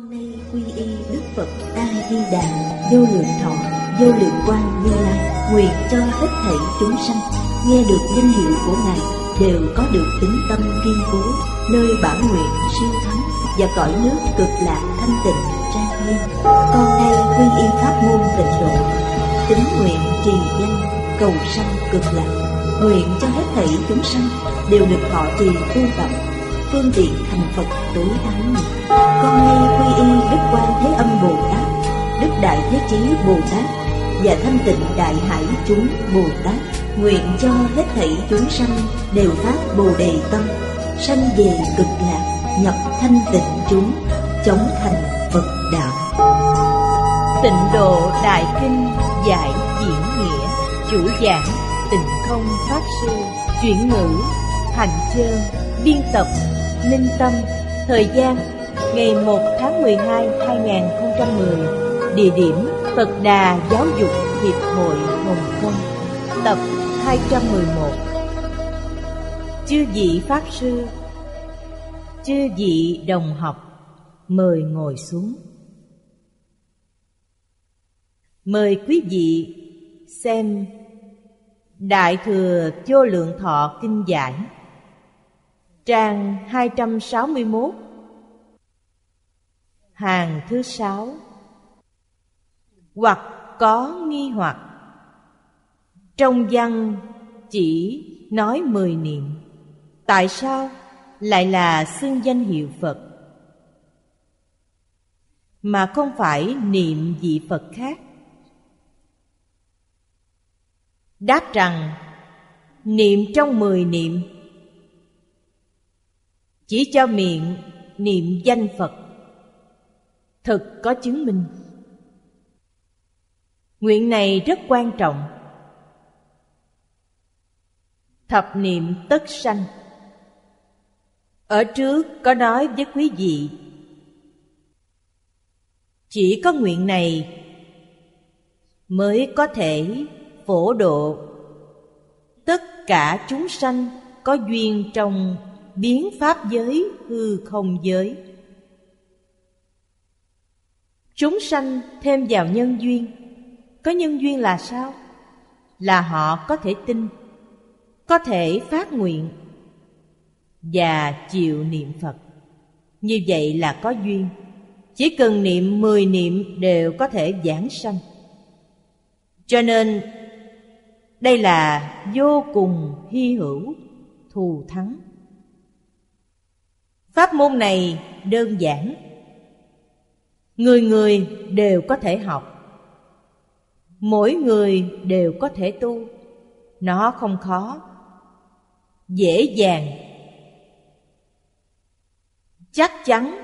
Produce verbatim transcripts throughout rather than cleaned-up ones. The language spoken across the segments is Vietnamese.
Con nay quy y Đức Phật A Di Đà, vô lượng thọ, vô lượng quang Như Lai, nguyện cho hết thảy chúng sanh nghe được danh hiệu của Ngài đều có được tính tâm kiên cố, nơi bản nguyện siêu thắng và cõi nước cực lạc thanh tịnh trang nghiêm. Con nay quy y pháp môn tịnh độ, tín nguyện trì danh cầu sanh cực lạc, nguyện cho hết thảy chúng sanh đều được thọ trì tu tập, phương tiện thành Phật tối thắng. Con nay quy y Đức Quan Thế Âm Bồ Tát, Đức Đại Thế Chí Bồ Tát và Thanh Tịnh Đại Hải chúng Bồ Tát, nguyện cho hết thảy chúng sanh đều phát Bồ Đề tâm, sanh về cực lạc, nhập thanh tịnh chúng, chống thành Phật đạo. Tịnh Độ Đại Kinh giải diễn nghĩa, chủ giảng Tịnh Không Pháp Sư, chuyển ngữ Hành Chơn, biên tập Minh Tâm. Thời gian ngày một tháng mười hai năm hai nghìn không trăm mười. Địa điểm Phật Đà Giáo dục Hiệp hội Hồng Kông. Tập hai trăm mười một. Chư vị Pháp Sư, chư vị đồng học, mời ngồi xuống. Mời quý vị xem Đại Thừa Vô Lượng Thọ Kinh Giải, trang hai trăm sáu mươi mốt, hàng thứ sáu. Hoặc có nghi hoặc. Trong văn chỉ nói mười niệm, tại sao lại là xưng danh hiệu Phật mà không phải niệm vị Phật khác? Đáp rằng niệm trong mười niệm chỉ cho miệng niệm danh Phật, thực có chứng minh. Nguyện này rất quan trọng. Thập niệm tất sanh. Ở trước có nói với quý vị, chỉ có nguyện này mới có thể phổ độ tất cả chúng sanh có duyên trong biến pháp giới, hư không giới. Chúng sanh thêm vào nhân duyên. Có nhân duyên là sao? Là họ có thể tin, có thể phát nguyện và chịu niệm Phật. Như vậy là có duyên. Chỉ cần niệm mười niệm đều có thể vãng sanh. Cho nên đây là vô cùng hy hữu, thù thắng. Pháp môn này đơn giản, người người đều có thể học, mỗi người đều có thể tu. Nó không khó, dễ dàng, chắc chắn,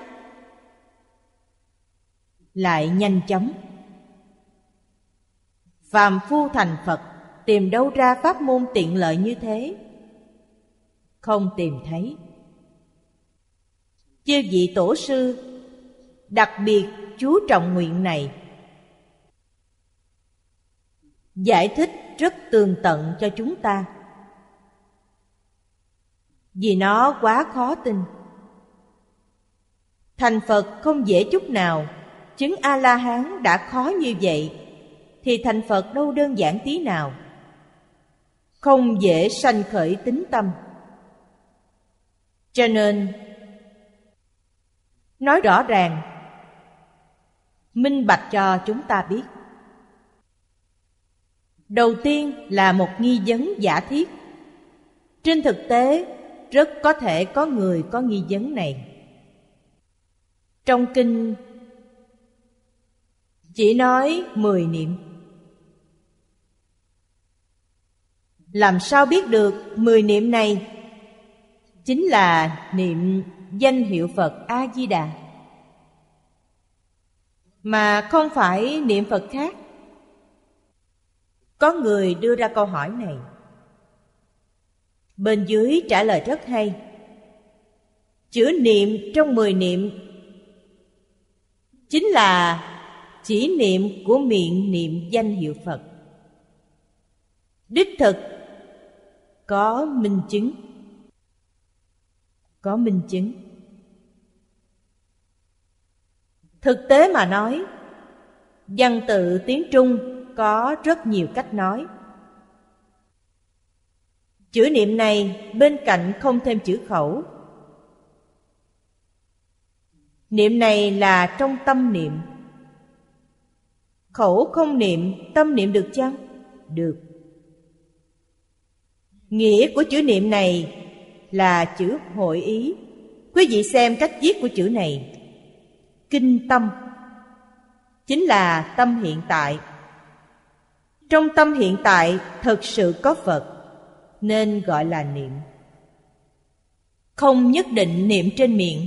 lại nhanh chóng. Phàm phu thành Phật tìm đâu ra pháp môn tiện lợi như thế? Không tìm thấy. Chư vị tổ sư đặc biệt chú trọng nguyện này, giải thích rất tường tận cho chúng ta, vì nó quá khó tin. Thành Phật không dễ chút nào. Chứng A-la-hán đã khó như vậy, thì thành Phật đâu đơn giản tí nào. Không dễ sanh khởi tín tâm. Cho nên nói rõ ràng, minh bạch cho chúng ta biết. Đầu tiên là một nghi vấn giả thiết. Trên thực tế, rất có thể có người có nghi vấn này. Trong kinh chỉ nói mười niệm. Làm sao biết được mười niệm này chính là niệm danh hiệu Phật A-di-đà, mà không phải niệm Phật khác? Có người đưa ra câu hỏi này. Bên dưới trả lời rất hay. Chữ niệm trong mười niệm chính là chỉ niệm của miệng niệm danh hiệu Phật. Đích thực có minh chứng. Có minh chứng. Thực tế mà nói, văn tự tiếng Trung có rất nhiều cách nói. Chữ niệm này bên cạnh không thêm chữ khẩu. Niệm này là trong tâm niệm. Khẩu không niệm, tâm niệm được chăng? Được. Nghĩa của chữ niệm này là chữ hội ý. Quý vị xem cách viết của chữ này. Kinh tâm chính là tâm hiện tại. Trong tâm hiện tại thực sự có Phật, nên gọi là niệm. Không nhất định niệm trên miệng.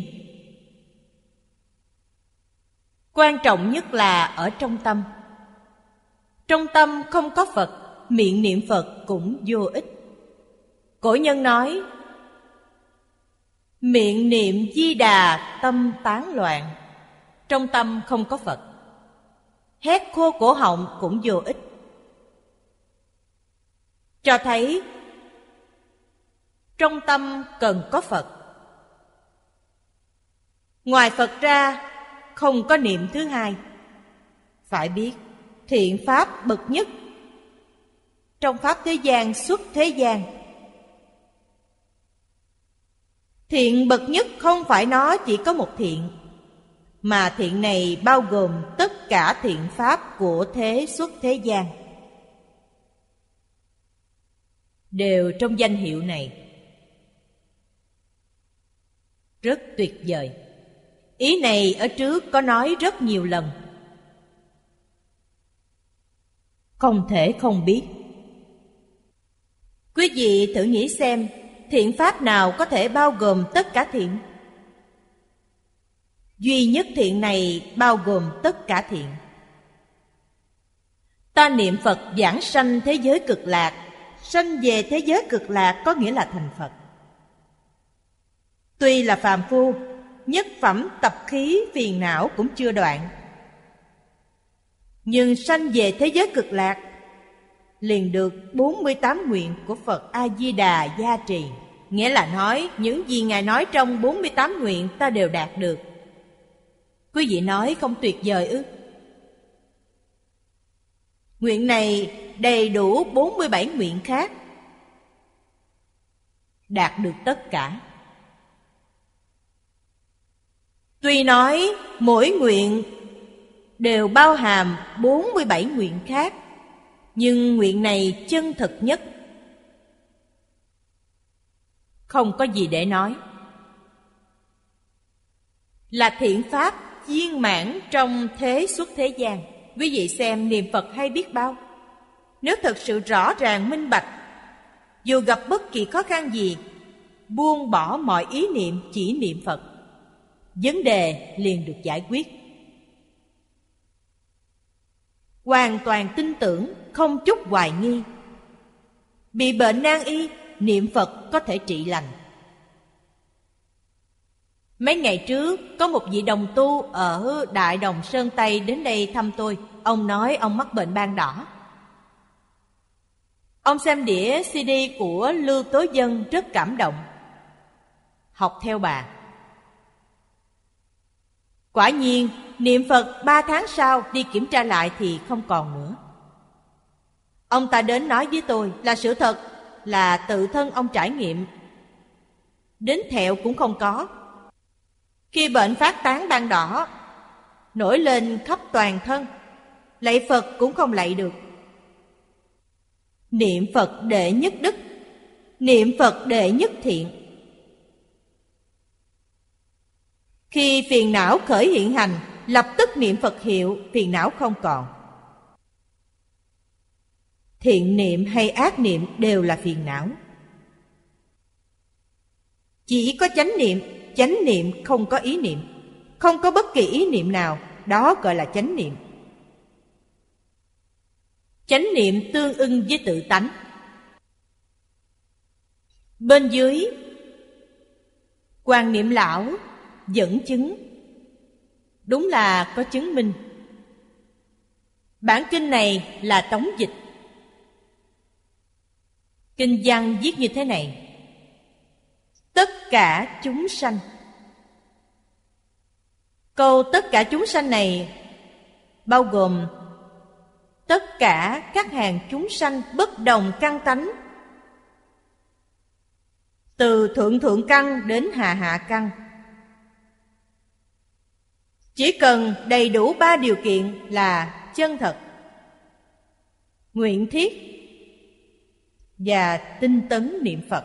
Quan trọng nhất là ở trong tâm. Trong tâm không có Phật, miệng niệm Phật cũng vô ích. Cổ nhân nói, miệng niệm Di Đà tâm tán loạn. Trong tâm không có Phật, hét khô cổ họng cũng vô ích. Cho thấy trong tâm cần có Phật. Ngoài Phật ra không có niệm thứ hai. Phải biết thiện pháp bậc nhất trong pháp thế gian xuất thế gian. Thiện bậc nhất không phải nó chỉ có một thiện, mà thiện này bao gồm tất cả thiện pháp của thế xuất thế gian, đều trong danh hiệu này. Rất tuyệt vời. Ý này ở trước có nói rất nhiều lần. Không thể không biết. Quý vị thử nghĩ xem, thiện pháp nào có thể bao gồm tất cả thiện? Duy nhất thiện này bao gồm tất cả thiện. Ta niệm Phật giảng sanh thế giới cực lạc. Sanh về thế giới cực lạc có nghĩa là thành Phật. Tuy là phàm phu, nhất phẩm tập khí phiền não cũng chưa đoạn, nhưng sanh về thế giới cực lạc liền được bốn mươi tám nguyện của Phật A-di-đà gia trì. Nghĩa là nói, những gì Ngài nói trong bốn mươi tám nguyện ta đều đạt được. Quý vị nói không tuyệt vời ư? Nguyện này đầy đủ bốn mươi bảy nguyện khác, đạt được tất cả. Tuy nói mỗi nguyện đều bao hàm bốn mươi bảy nguyện khác, nhưng nguyện này chân thực nhất, không có gì để nói. Là thiện pháp viên mãn trong thế xuất thế gian. Quý vị xem niệm Phật hay biết bao. Nếu thật sự rõ ràng minh bạch, dù gặp bất kỳ khó khăn gì, buông bỏ mọi ý niệm chỉ niệm Phật, vấn đề liền được giải quyết. Hoàn toàn tin tưởng, không chút hoài nghi. Bị bệnh nan y, niệm Phật có thể trị lành. Mấy ngày trước, có một vị đồng tu ở Đại Đồng Sơn Tây đến đây thăm tôi. Ông nói ông mắc bệnh ban đỏ. Ông xem đĩa xê đê của Lưu Tố Dân rất cảm động, học theo bà. Quả nhiên, niệm Phật ba tháng sau đi kiểm tra lại thì không còn nữa. Ông ta đến nói với tôi là sự thật, là tự thân ông trải nghiệm. Đến thẹo cũng không có. Khi bệnh phát tán ban đỏ, nổi lên khắp toàn thân, lạy Phật cũng không lạy được. Niệm Phật đệ nhất đức, niệm Phật đệ nhất thiện. Khi phiền não khởi hiện hành, lập tức niệm Phật hiệu, phiền não không còn. Thiện niệm hay ác niệm đều là phiền não. Chỉ có chánh niệm, chánh niệm không có ý niệm, không có bất kỳ ý niệm nào, đó gọi là chánh niệm. Chánh niệm tương ưng với tự tánh. Bên dưới, Quan Niệm Lão dẫn chứng, đúng là có chứng minh. Bản kinh này là tống dịch. Kinh văn viết như thế này: tất cả chúng sanh Câu tất cả chúng sanh này bao gồm tất cả các hàng chúng sanh bất đồng căn tánh, từ thượng thượng căn đến hạ hạ căn. Chỉ cần đầy đủ ba điều kiện là chân thật, nguyện thiết và tinh tấn niệm Phật.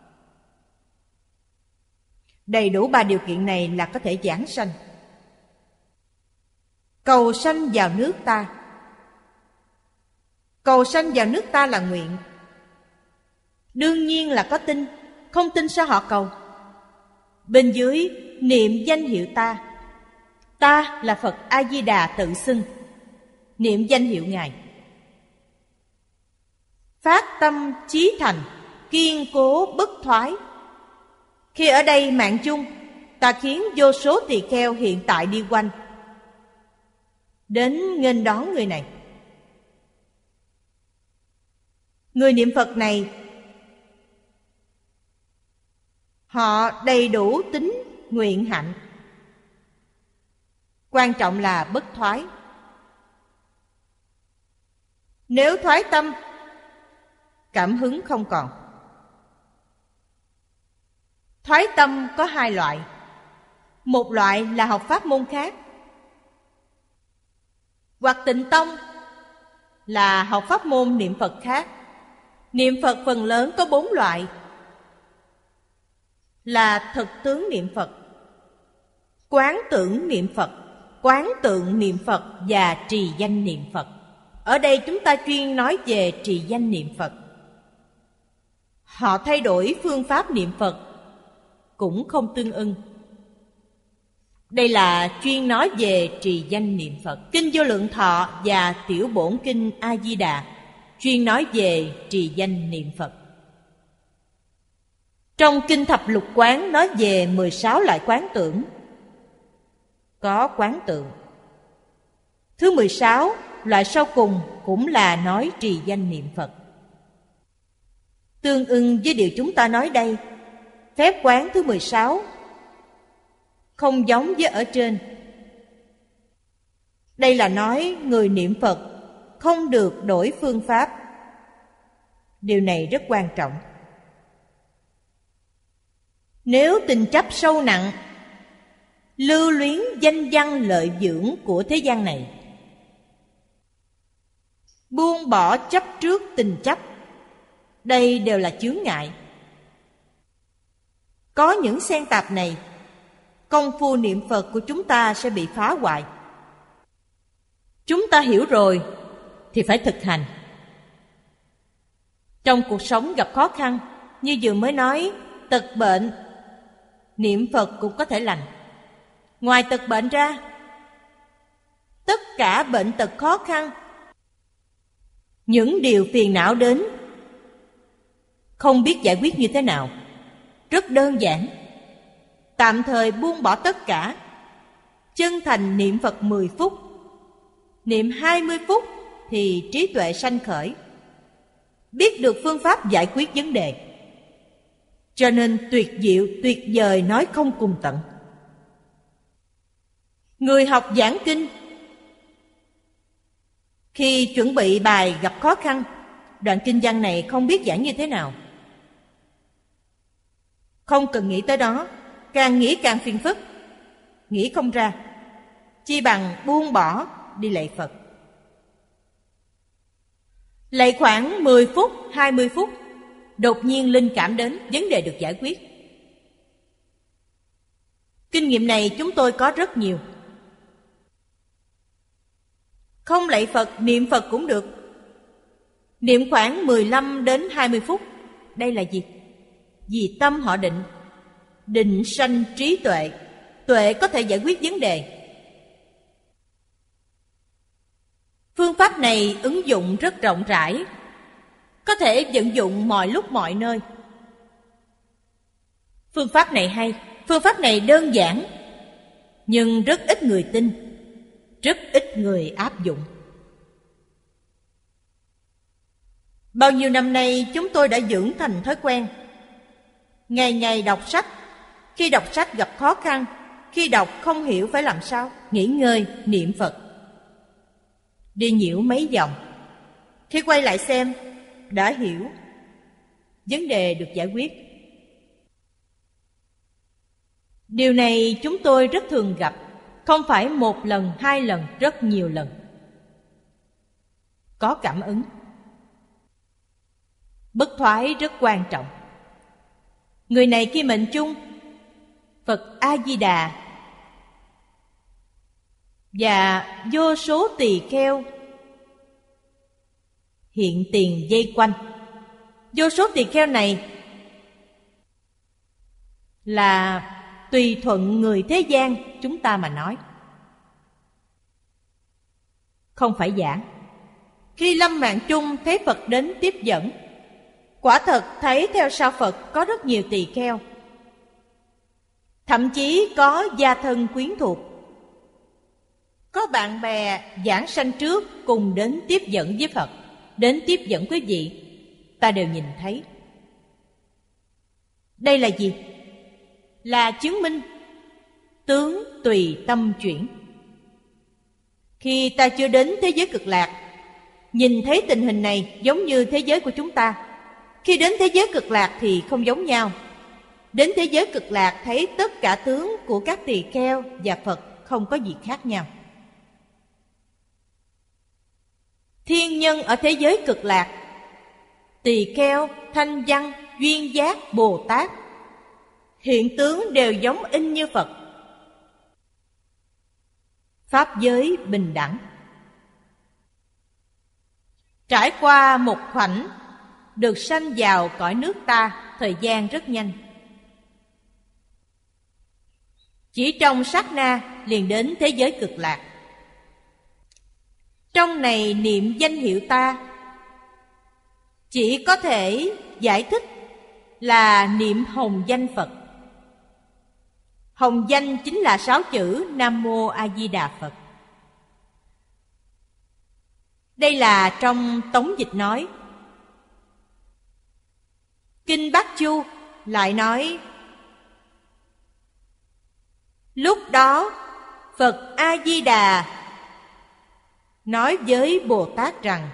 Đầy đủ ba điều kiện này là có thể giảng sanh. Cầu sanh vào nước ta. Cầu sanh vào nước ta là nguyện. Đương nhiên là có tin, không tin sao họ cầu. Bên dưới niệm danh hiệu ta. Ta là Phật A-di-đà tự xưng, niệm danh hiệu Ngài. Phát tâm chí thành, kiên cố bất thoái. Khi ở đây mạng chung, ta khiến vô số tỳ kheo hiện tại đi quanh, đến nghênh đón người này. Người niệm Phật này, họ đầy đủ tính nguyện hạnh. Quan trọng là bất thoái. Nếu thoái tâm, cảm hứng không còn. Thoái tâm có hai loại. Một loại là học pháp môn khác, hoặc Tịnh Tông là học pháp môn niệm Phật khác. Niệm Phật phần lớn có bốn loại, là thực tướng niệm Phật, quán tưởng niệm Phật, quán tượng niệm Phật và trì danh niệm Phật. Ở đây chúng ta chuyên nói về trì danh niệm Phật. Họ thay đổi phương pháp niệm Phật cũng không tương ưng. Đây là chuyên nói về trì danh niệm Phật. Kinh Vô Lượng Thọ và Tiểu Bổn Kinh A-di-đà chuyên nói về trì danh niệm Phật. Trong Kinh Thập Lục Quán nói về mười sáu loại quán tưởng. Có quán tượng. Thứ mười sáu, loại sau cùng cũng là nói trì danh niệm Phật. Tương ưng với điều chúng ta nói đây, phép quán thứ mười sáu không giống với ở trên. Đây là nói người niệm Phật không được đổi phương pháp. Điều này rất quan trọng. Nếu tình chấp sâu nặng, lưu luyến danh văn lợi dưỡng của thế gian này, buông bỏ chấp trước tình chấp, đây đều là chướng ngại. Có những xen tạp này, công phu niệm Phật của chúng ta sẽ bị phá hoại. Chúng ta hiểu rồi thì phải thực hành. Trong cuộc sống gặp khó khăn, như vừa mới nói, tật bệnh, niệm Phật cũng có thể lành. Ngoài tật bệnh ra, tất cả bệnh tật khó khăn, những điều phiền não đến, không biết giải quyết như thế nào, rất đơn giản. Tạm thời buông bỏ tất cả, chân thành niệm Phật mười phút, niệm hai mươi phút thì trí tuệ sanh khởi, biết được phương pháp giải quyết vấn đề. Cho nên tuyệt diệu, tuyệt vời nói không cùng tận. Người học giảng kinh, khi chuẩn bị bài gặp khó khăn, đoạn kinh văn này không biết giảng như thế nào, không cần nghĩ tới đó, càng nghĩ càng phiền phức, nghĩ không ra, chi bằng buông bỏ đi lạy Phật. Lạy khoảng mười phút, hai mươi phút, đột nhiên linh cảm đến, vấn đề được giải quyết. Kinh nghiệm này chúng tôi có rất nhiều. Không lạy Phật, niệm Phật cũng được. Niệm khoảng mười lăm đến hai mươi phút. Đây là gì? Vì tâm họ định. Định sanh trí tuệ. Tuệ có thể giải quyết vấn đề. Phương pháp này ứng dụng rất rộng rãi, có thể vận dụng mọi lúc mọi nơi. Phương pháp này hay, phương pháp này đơn giản, nhưng rất ít người tin, rất ít người áp dụng. Bao nhiêu năm nay chúng tôi đã dưỡng thành thói quen, ngày ngày đọc sách. Khi đọc sách gặp khó khăn, Khi đọc không hiểu phải làm sao? Nghỉ ngơi, niệm Phật. Đi nhiễu mấy vòng. Khi quay lại xem, đã hiểu. Vấn đề được giải quyết. Điều này chúng tôi rất thường gặp. Không phải một lần, hai lần, rất nhiều lần. Có cảm ứng. Bất thoái rất quan trọng. Người này khi mệnh chung Phật A-di-đà và vô số tỳ kheo hiện tiền dây quanh. Vô số tỳ kheo này là tùy thuận người thế gian chúng ta mà nói, không phải giảng. Khi lâm mạng chung thấy Phật đến tiếp dẫn, quả thật thấy theo sau Phật có rất nhiều tỳ kheo, thậm chí có gia thân quyến thuộc, có bạn bè giảng sanh trước cùng đến tiếp dẫn với Phật, đến tiếp dẫn quý vị, ta đều nhìn thấy. Đây là gì? Là chứng minh tướng tùy tâm chuyển. Khi ta chưa đến thế giới cực lạc, nhìn thấy tình hình này giống như thế giới của chúng ta. Khi đến thế giới cực lạc thì không giống nhau. Đến thế giới cực lạc thấy tất cả tướng của các tỳ kheo và Phật không có gì khác nhau. Thiên nhân ở thế giới cực lạc, tỳ kheo, thanh văn, duyên giác, Bồ Tát, hiện tướng đều giống in như Phật. Pháp giới bình đẳng. Trải qua một khoảnh, được sanh vào cõi nước ta, thời gian rất nhanh. Chỉ trong sát na liền đến thế giới cực lạc. Trong này niệm danh hiệu ta, chỉ có thể giải thích là niệm hồng danh Phật. Hồng danh chính là sáu chữ Nam Mô A Di Đà Phật. Đây là trong tống dịch nói. Kinh Bát Chu lại nói, lúc đó Phật A Di Đà nói với Bồ Tát rằng,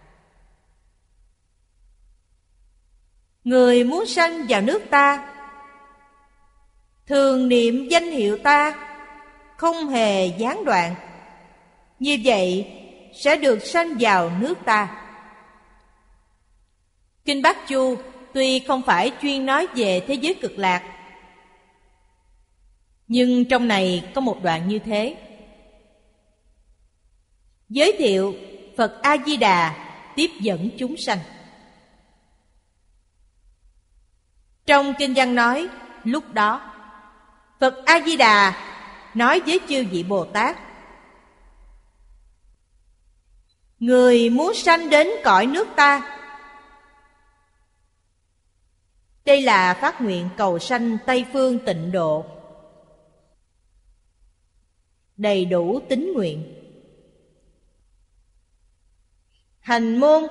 người muốn sanh vào nước ta, thường niệm danh hiệu ta, không hề gián đoạn, như vậy sẽ được sanh vào nước ta. Kinh Bát Chu tuy không phải chuyên nói về thế giới cực lạc, nhưng trong này có một đoạn như thế, giới thiệu Phật A-di-đà tiếp dẫn chúng sanh. Trong kinh văn nói, lúc đó Phật A-di-đà nói với chư vị Bồ Tát, người muốn sanh đến cõi nước ta. Đây là phát nguyện cầu sanh Tây Phương Tịnh Độ, đầy đủ tín nguyện. Hành môn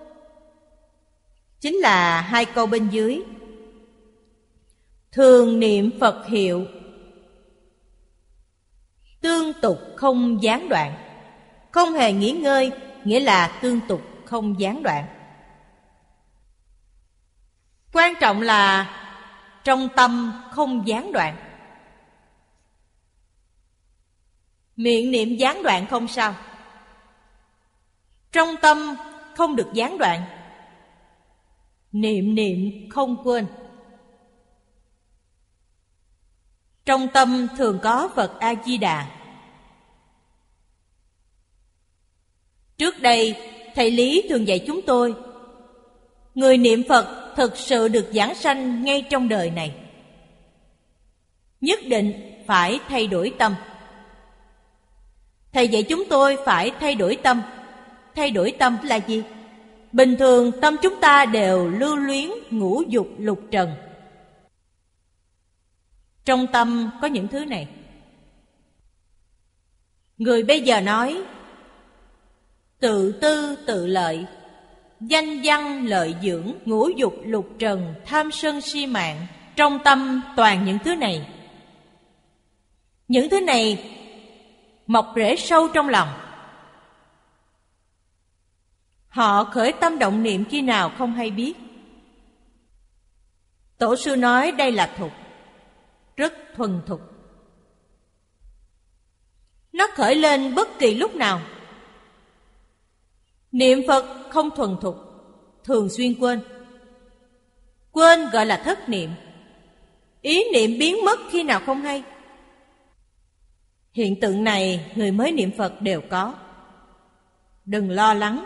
chính là hai câu bên dưới. Thường niệm Phật hiệu, tương tục không gián đoạn. Không hề nghỉ ngơi nghĩa là tương tục không gián đoạn. Quan trọng là trong tâm không gián đoạn. Miệng niệm gián đoạn không sao, trong tâm không được gián đoạn. Niệm niệm không quên. Trong tâm thường có Phật A-di-đà. Trước đây thầy Lý thường dạy chúng tôi, người niệm Phật thực sự được giảng sanh ngay trong đời này, nhất định phải thay đổi tâm. Thầy dạy chúng tôi phải thay đổi tâm. Thay đổi tâm là gì? Bình thường tâm chúng ta đều lưu luyến ngũ dục lục trần. Trong tâm có những thứ này. Người bây giờ nói tự tư tự lợi, danh văn lợi dưỡng, ngũ dục lục trần, tham sân si mạng. Trong tâm toàn những thứ này. Những thứ này mọc rễ sâu trong lòng. Họ khởi tâm động niệm khi nào không hay biết. Tổ sư nói đây là thục, rất thuần thục. Nó khởi lên bất kỳ lúc nào. Niệm Phật không thuần thục, thường xuyên quên. Quên gọi là thất niệm. Ý niệm biến mất khi nào không hay. Hiện tượng này người mới niệm Phật đều có. Đừng lo lắng.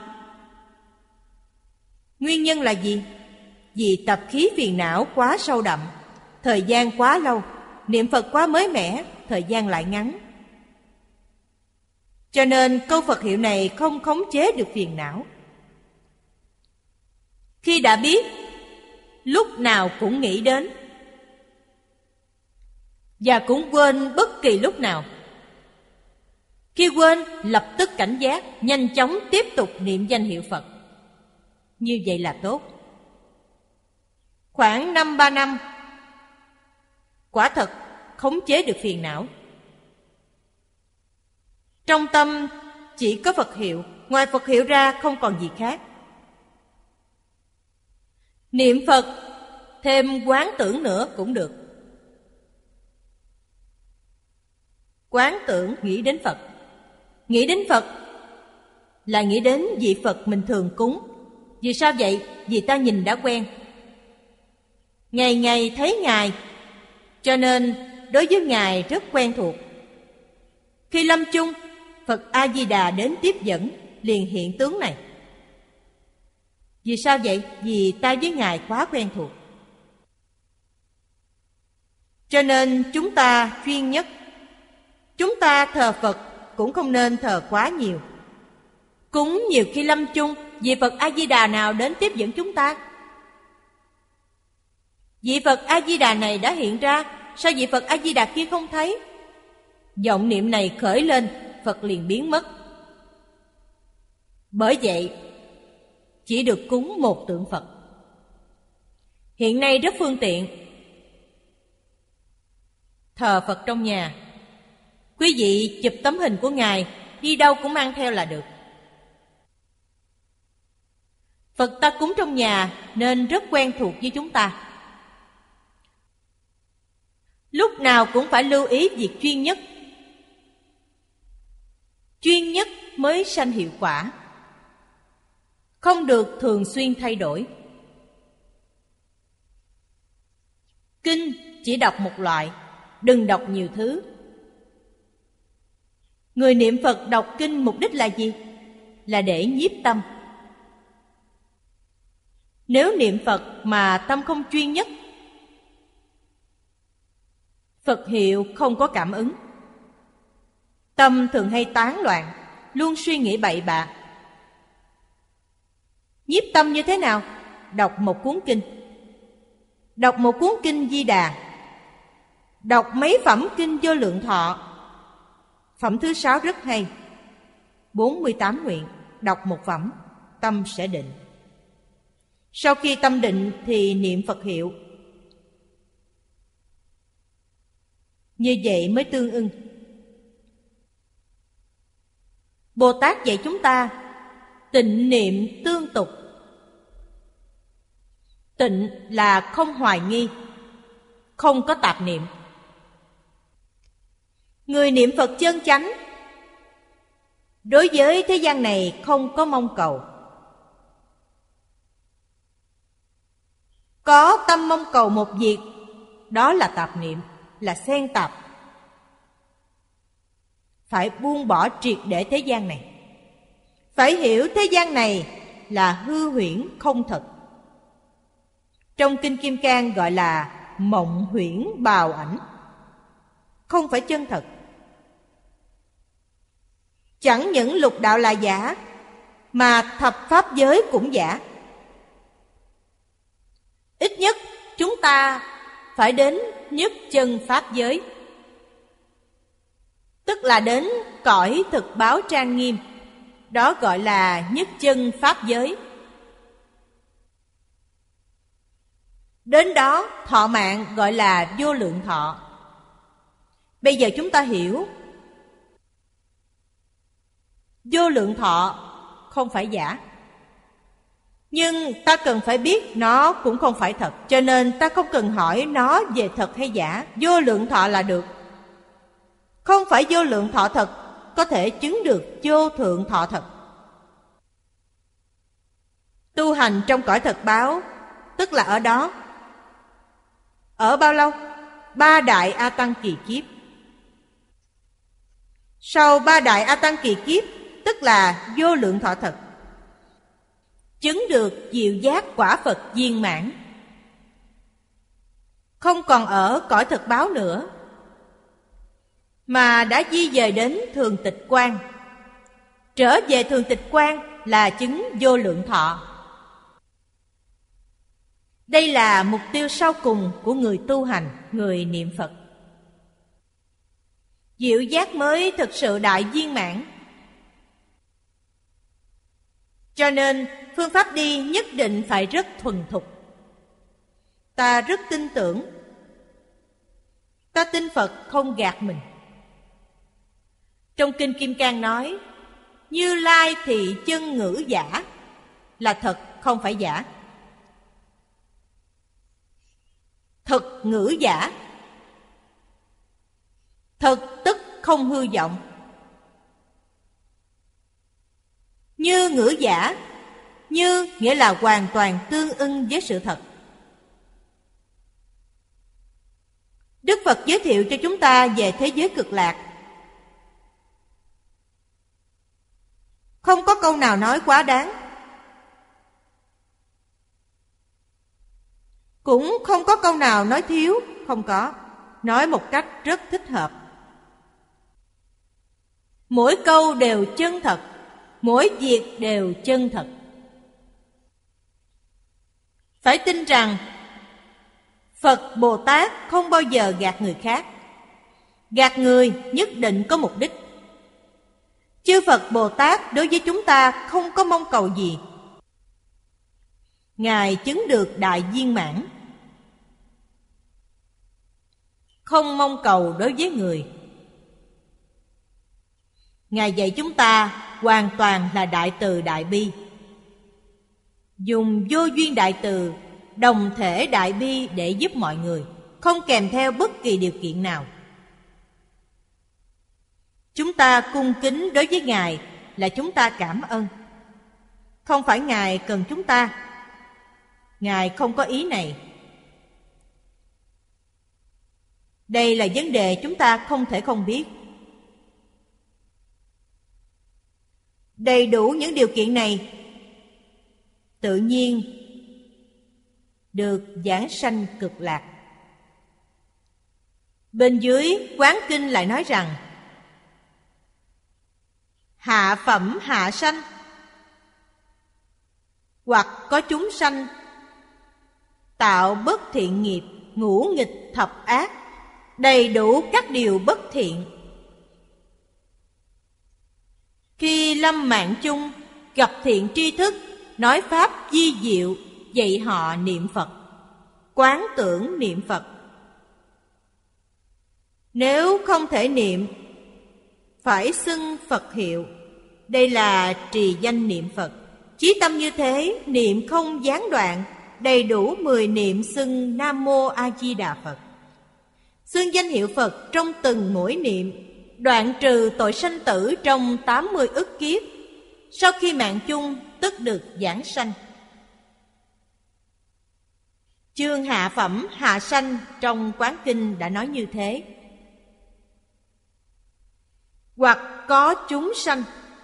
Nguyên nhân là gì? Vì tập khí phiền não quá sâu đậm, thời gian quá lâu, niệm Phật quá mới mẻ, thời gian lại ngắn. Cho nên câu Phật hiệu này không khống chế được phiền não. Khi đã biết, lúc nào cũng nghĩ đến, và cũng quên bất kỳ lúc nào. Khi quên, lập tức cảnh giác, nhanh chóng tiếp tục niệm danh hiệu Phật. Như vậy là tốt. Khoảng năm ba năm, quả thật khống chế được phiền não. Trong tâm chỉ có Phật hiệu, ngoài Phật hiệu ra không còn gì khác. Niệm Phật thêm quán tưởng nữa cũng được. Quán tưởng nghĩ đến Phật. Nghĩ đến Phật là nghĩ đến vị Phật mình thường cúng. Vì sao vậy? Vì ta nhìn đã quen, ngày ngày thấy Ngài, cho nên đối với Ngài rất quen thuộc. Khi lâm chung, Phật A-di-đà đến tiếp dẫn, liền hiện tướng này. Vì sao vậy? Vì ta với Ngài quá quen thuộc. Cho nên chúng ta chuyên nhất. Chúng ta thờ Phật cũng không nên thờ quá nhiều. Cúng nhiều khi lâm chung, vị Phật A-di-đà nào đến tiếp dẫn chúng ta? Vị Phật A-di-đà này đã hiện ra, sao vị Phật A-di-đà kia không thấy? Vọng niệm này khởi lên, Phật liền biến mất. Bởi vậy, chỉ được cúng một tượng Phật. Hiện nay rất phương tiện. Thờ Phật trong nhà, quý vị chụp tấm hình của Ngài, đi đâu cũng mang theo là được. Phật ta cúng trong nhà nên rất quen thuộc với chúng ta. Lúc nào cũng phải lưu ý việc chuyên nhất. Chuyên nhất mới sanh hiệu quả, không được thường xuyên thay đổi. Kinh chỉ đọc một loại, đừng đọc nhiều thứ. Người niệm Phật đọc kinh mục đích là gì? Là để nhiếp tâm. Nếu niệm Phật mà tâm không chuyên nhất, Phật hiệu không có cảm ứng, tâm thường hay tán loạn, luôn suy nghĩ bậy bạ. Nhiếp tâm như thế nào? Đọc một cuốn kinh. Đọc một cuốn kinh Di Đà. Đọc mấy phẩm kinh Vô Lượng Thọ. Phẩm thứ sáu rất hay, bốn mươi tám nguyện. Đọc một phẩm, tâm sẽ định. Sau khi tâm định thì niệm Phật hiệu. Như vậy mới tương ưng. Bồ Tát dạy chúng ta tịnh niệm tương tục. Tịnh là không hoài nghi, không có tạp niệm. Người niệm Phật chân chánh đối với thế gian này không có mong cầu. Có tâm mong cầu một việc, đó là tạp niệm, là xen tạp. Phải buông bỏ triệt để thế gian này. Phải hiểu thế gian này là hư huyễn không thật. Trong Kinh Kim Cang gọi là mộng huyễn bào ảnh, không phải chân thật. Chẳng những lục đạo là giả, mà thập pháp giới cũng giả. Ít nhất chúng ta phải đến nhất chân pháp giới, tức là đến cõi thực báo trang nghiêm. Đó gọi là nhất chân pháp giới. Đến đó thọ mạng gọi là vô lượng thọ. Bây giờ chúng ta hiểu vô lượng thọ không phải giả, nhưng ta cần phải biết nó cũng không phải thật. Cho nên ta không cần hỏi nó về thật hay giả, vô lượng thọ là được. Không phải vô lượng thọ thật có thể chứng được vô thượng thọ thật. Tu hành trong cõi thật báo, tức là ở đó. Ở bao lâu? Ba đại A Tăng kỳ kiếp. Sau ba đại A Tăng kỳ kiếp, tức là vô lượng thọ thật, chứng được diệu giác quả Phật viên mãn, không còn ở cõi thực báo nữa, mà đã di dời đến thường tịch quan. Trở về thường tịch quan là chứng vô lượng thọ. Đây là mục tiêu sau cùng của người tu hành, người niệm Phật. Diệu giác mới thực sự đại viên mãn. Cho nên phương pháp đi nhất định phải rất thuần thục. Ta rất tin tưởng. Ta tin Phật không gạt mình. Trong Kinh Kim Cang nói, Như Lai thị chân ngữ giả, là thật không phải giả. Thật ngữ giả, thật tức không hư vọng. Như ngữ giả, như nghĩa là hoàn toàn tương ưng với sự thật. Đức Phật giới thiệu cho chúng ta về thế giới cực lạc. Không có câu nào nói quá đáng, cũng không có câu nào nói thiếu, không có. Nói một cách rất thích hợp. Mỗi câu đều chân thật, mỗi việc đều chân thật. Phải tin rằng Phật Bồ Tát không bao giờ gạt người khác. Gạt người nhất định có mục đích. Chư Phật Bồ Tát đối với chúng ta không có mong cầu gì. Ngài chứng được đại viên mãn, không mong cầu đối với người. Ngài dạy chúng ta hoàn toàn là đại từ đại bi, dùng vô duyên đại từ, đồng thể đại bi để giúp mọi người, không kèm theo bất kỳ điều kiện nào. Chúng ta cung kính đối với Ngài là chúng ta cảm ơn, không phải Ngài cần chúng ta. Ngài không có ý này. Đây là vấn đề chúng ta không thể không biết. Đầy đủ những điều kiện này, tự nhiên được giảng sanh cực lạc. Bên dưới Quán Kinh lại nói rằng, hạ phẩm hạ sanh, hoặc có chúng sanh tạo bất thiện nghiệp, ngũ nghịch thập ác, đầy đủ các điều bất thiện. Khi lâm mạng chung, gặp thiện tri thức, nói pháp di diệu, dạy họ niệm Phật, quán tưởng niệm Phật. Nếu không thể niệm, phải xưng Phật hiệu. Đây là trì danh niệm Phật. Chí tâm như thế, niệm không gián đoạn, đầy đủ mười niệm xưng Nam Mô A Di Đà Phật. Xưng danh hiệu Phật trong từng mỗi niệm, đoạn trừ tội sanh tử trong tám mươi ức kiếp. Sau khi mạng chung, tức được giảng sanh. Chương hạ phẩm hạ sanh trong Quán Kinh đã nói như thế. Hoặc có chúng sanh,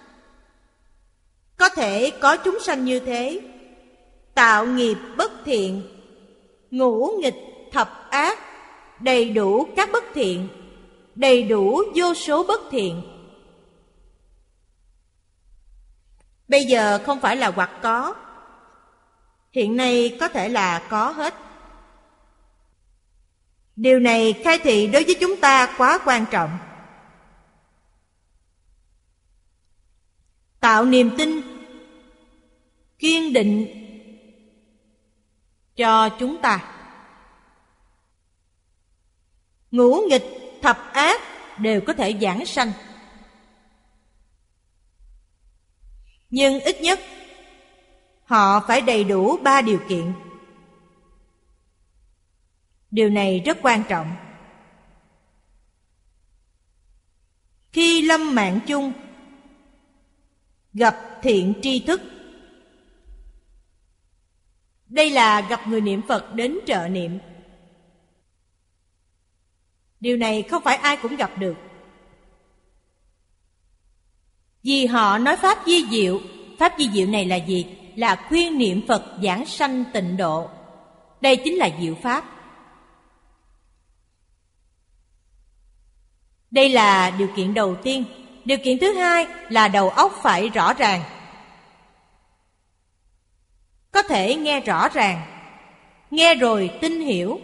có thể có chúng sanh như thế, tạo nghiệp bất thiện, ngũ nghịch thập ác, đầy đủ các bất thiện, đầy đủ vô số bất thiện. Bây giờ không phải là hoặc có, hiện nay có thể là có hết. Điều này khai thị đối với chúng ta quá quan trọng. Tạo niềm tin kiên định cho chúng ta. Ngũ nghịch thập ác đều có thể giảng sanh. Nhưng ít nhất họ phải đầy đủ ba điều kiện. Điều này rất quan trọng. Khi lâm mạng chung, gặp thiện tri thức. Đây là gặp người niệm Phật đến trợ niệm. Điều này không phải ai cũng gặp được. Vì họ nói Pháp vi diệu. Pháp vi diệu này là gì? Là khuyên niệm Phật giảng sanh tịnh độ. Đây chính là diệu Pháp. Đây là điều kiện đầu tiên. Điều kiện thứ hai là đầu óc phải rõ ràng. Có thể nghe rõ ràng, nghe rồi tin hiểu.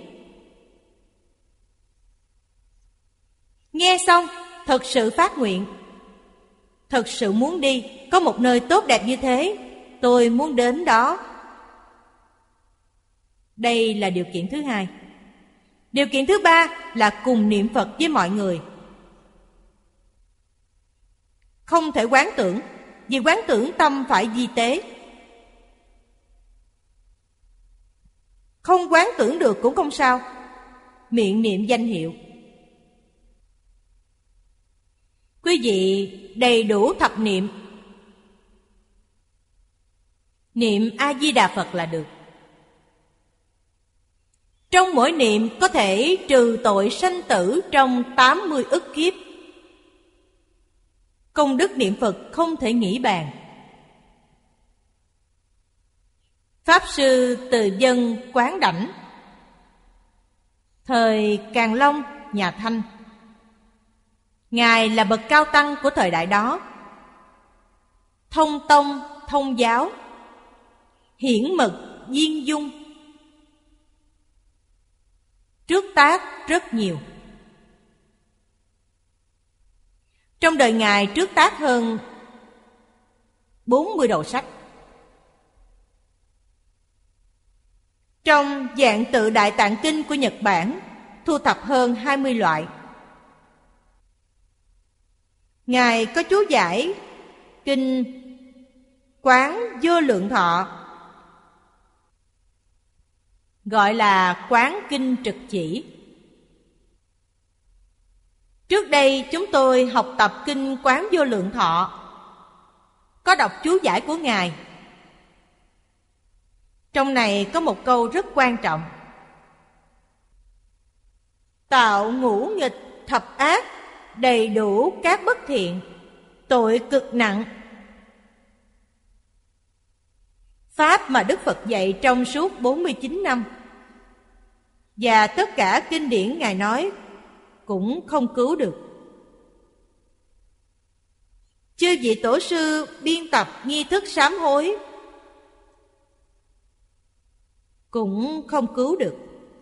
Nghe xong thật sự phát nguyện, thật sự muốn đi. Có một nơi tốt đẹp như thế, tôi muốn đến đó. Đây là điều kiện thứ hai. Điều kiện thứ ba là cùng niệm Phật với mọi người. Không thể quán tưởng, vì quán tưởng tâm phải di tế. Không quán tưởng được cũng không sao, miệng niệm danh hiệu. Quý vị đầy đủ thập niệm, niệm A-di-đà Phật là được. Trong mỗi niệm có thể trừ tội sanh tử trong tám mươi ức kiếp. Công đức niệm Phật không thể nghĩ bàn. Pháp Sư Từ Dân Quán Đảnh, thời Càn Long, nhà Thanh. Ngài là bậc cao tăng của thời đại đó, thông tông, thông giáo, hiển mật, viên dung, trước tác rất nhiều. Trong đời Ngài trước tác hơn bốn mươi đầu sách. Trong Dạng Tự Đại Tạng Kinh của Nhật Bản thu thập hơn hai mươi loại. Ngài có chú giải Kinh Quán Vô Lượng Thọ, gọi là Quán Kinh Trực Chỉ. Trước đây chúng tôi học tập Kinh Quán Vô Lượng Thọ, có đọc chú giải của Ngài. Trong này có một câu rất quan trọng: tạo ngũ nghịch thập ác, đầy đủ các bất thiện, tội cực nặng. Pháp mà Đức Phật dạy trong suốt bốn mươi chín năm, và tất cả kinh điển Ngài nói cũng không cứu được. Chư vị tổ sư biên tập nghi thức sám hối cũng không cứu được.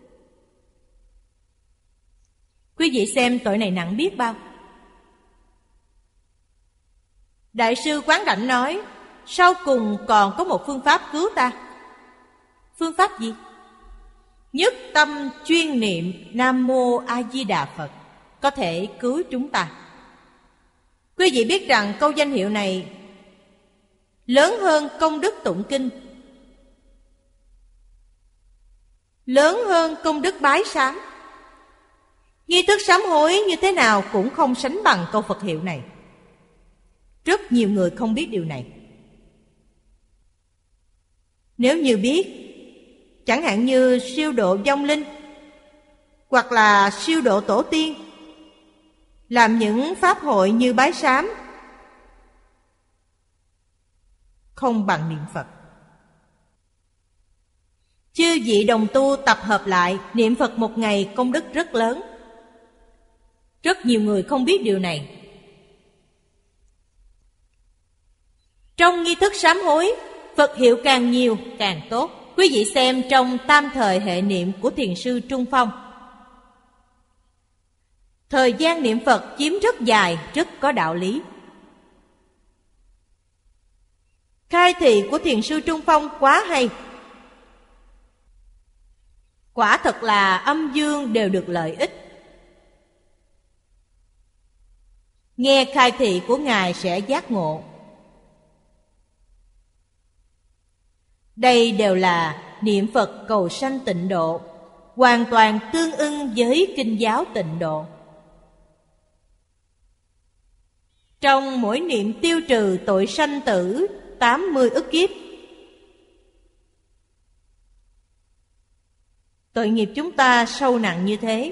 Quý vị xem tội này nặng biết bao. Đại sư Quán Đảnh nói, sau cùng còn có một phương pháp cứu ta. Phương pháp gì? Nhất tâm chuyên niệm Nam Mô A Di Đà Phật có thể cứu chúng ta. Quý vị biết rằng câu danh hiệu này lớn hơn công đức tụng kinh, lớn hơn công đức bái sám. Nghi thức sám hối như thế nào cũng không sánh bằng câu Phật hiệu này. Rất nhiều người không biết điều này. Nếu như biết, chẳng hạn như siêu độ vong linh, hoặc là siêu độ tổ tiên, làm những pháp hội như bái sám, không bằng niệm Phật. Chư vị đồng tu tập hợp lại, niệm Phật một ngày công đức rất lớn. Rất nhiều người không biết điều này. Trong nghi thức sám hối, Phật hiệu càng nhiều càng tốt. Quý vị xem trong tam thời hệ niệm của Thiền sư Trung Phong, thời gian niệm Phật chiếm rất dài, rất có đạo lý. Khai thị của Thiền sư Trung Phong quá hay. Quả thật là âm dương đều được lợi ích. nghe khai thị của Ngài sẽ giác ngộ. Đây đều là niệm Phật cầu sanh tịnh độ, hoàn toàn tương ưng với kinh giáo tịnh độ. Trong mỗi niệm tiêu trừ tội sanh tử tám mươi ức kiếp. Tội nghiệp chúng ta sâu nặng như thế.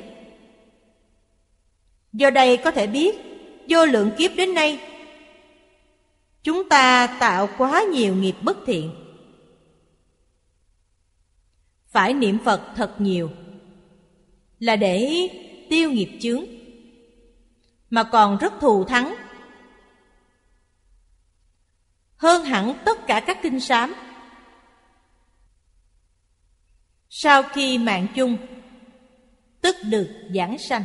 Do đây có thể biết, vô lượng kiếp đến nay, chúng ta tạo quá nhiều nghiệp bất thiện. Phải niệm Phật thật nhiều là để tiêu nghiệp chướng, mà còn rất thù thắng hơn hẳn tất cả các kinh sám. Sau khi mạng chung, tức được giảng sanh.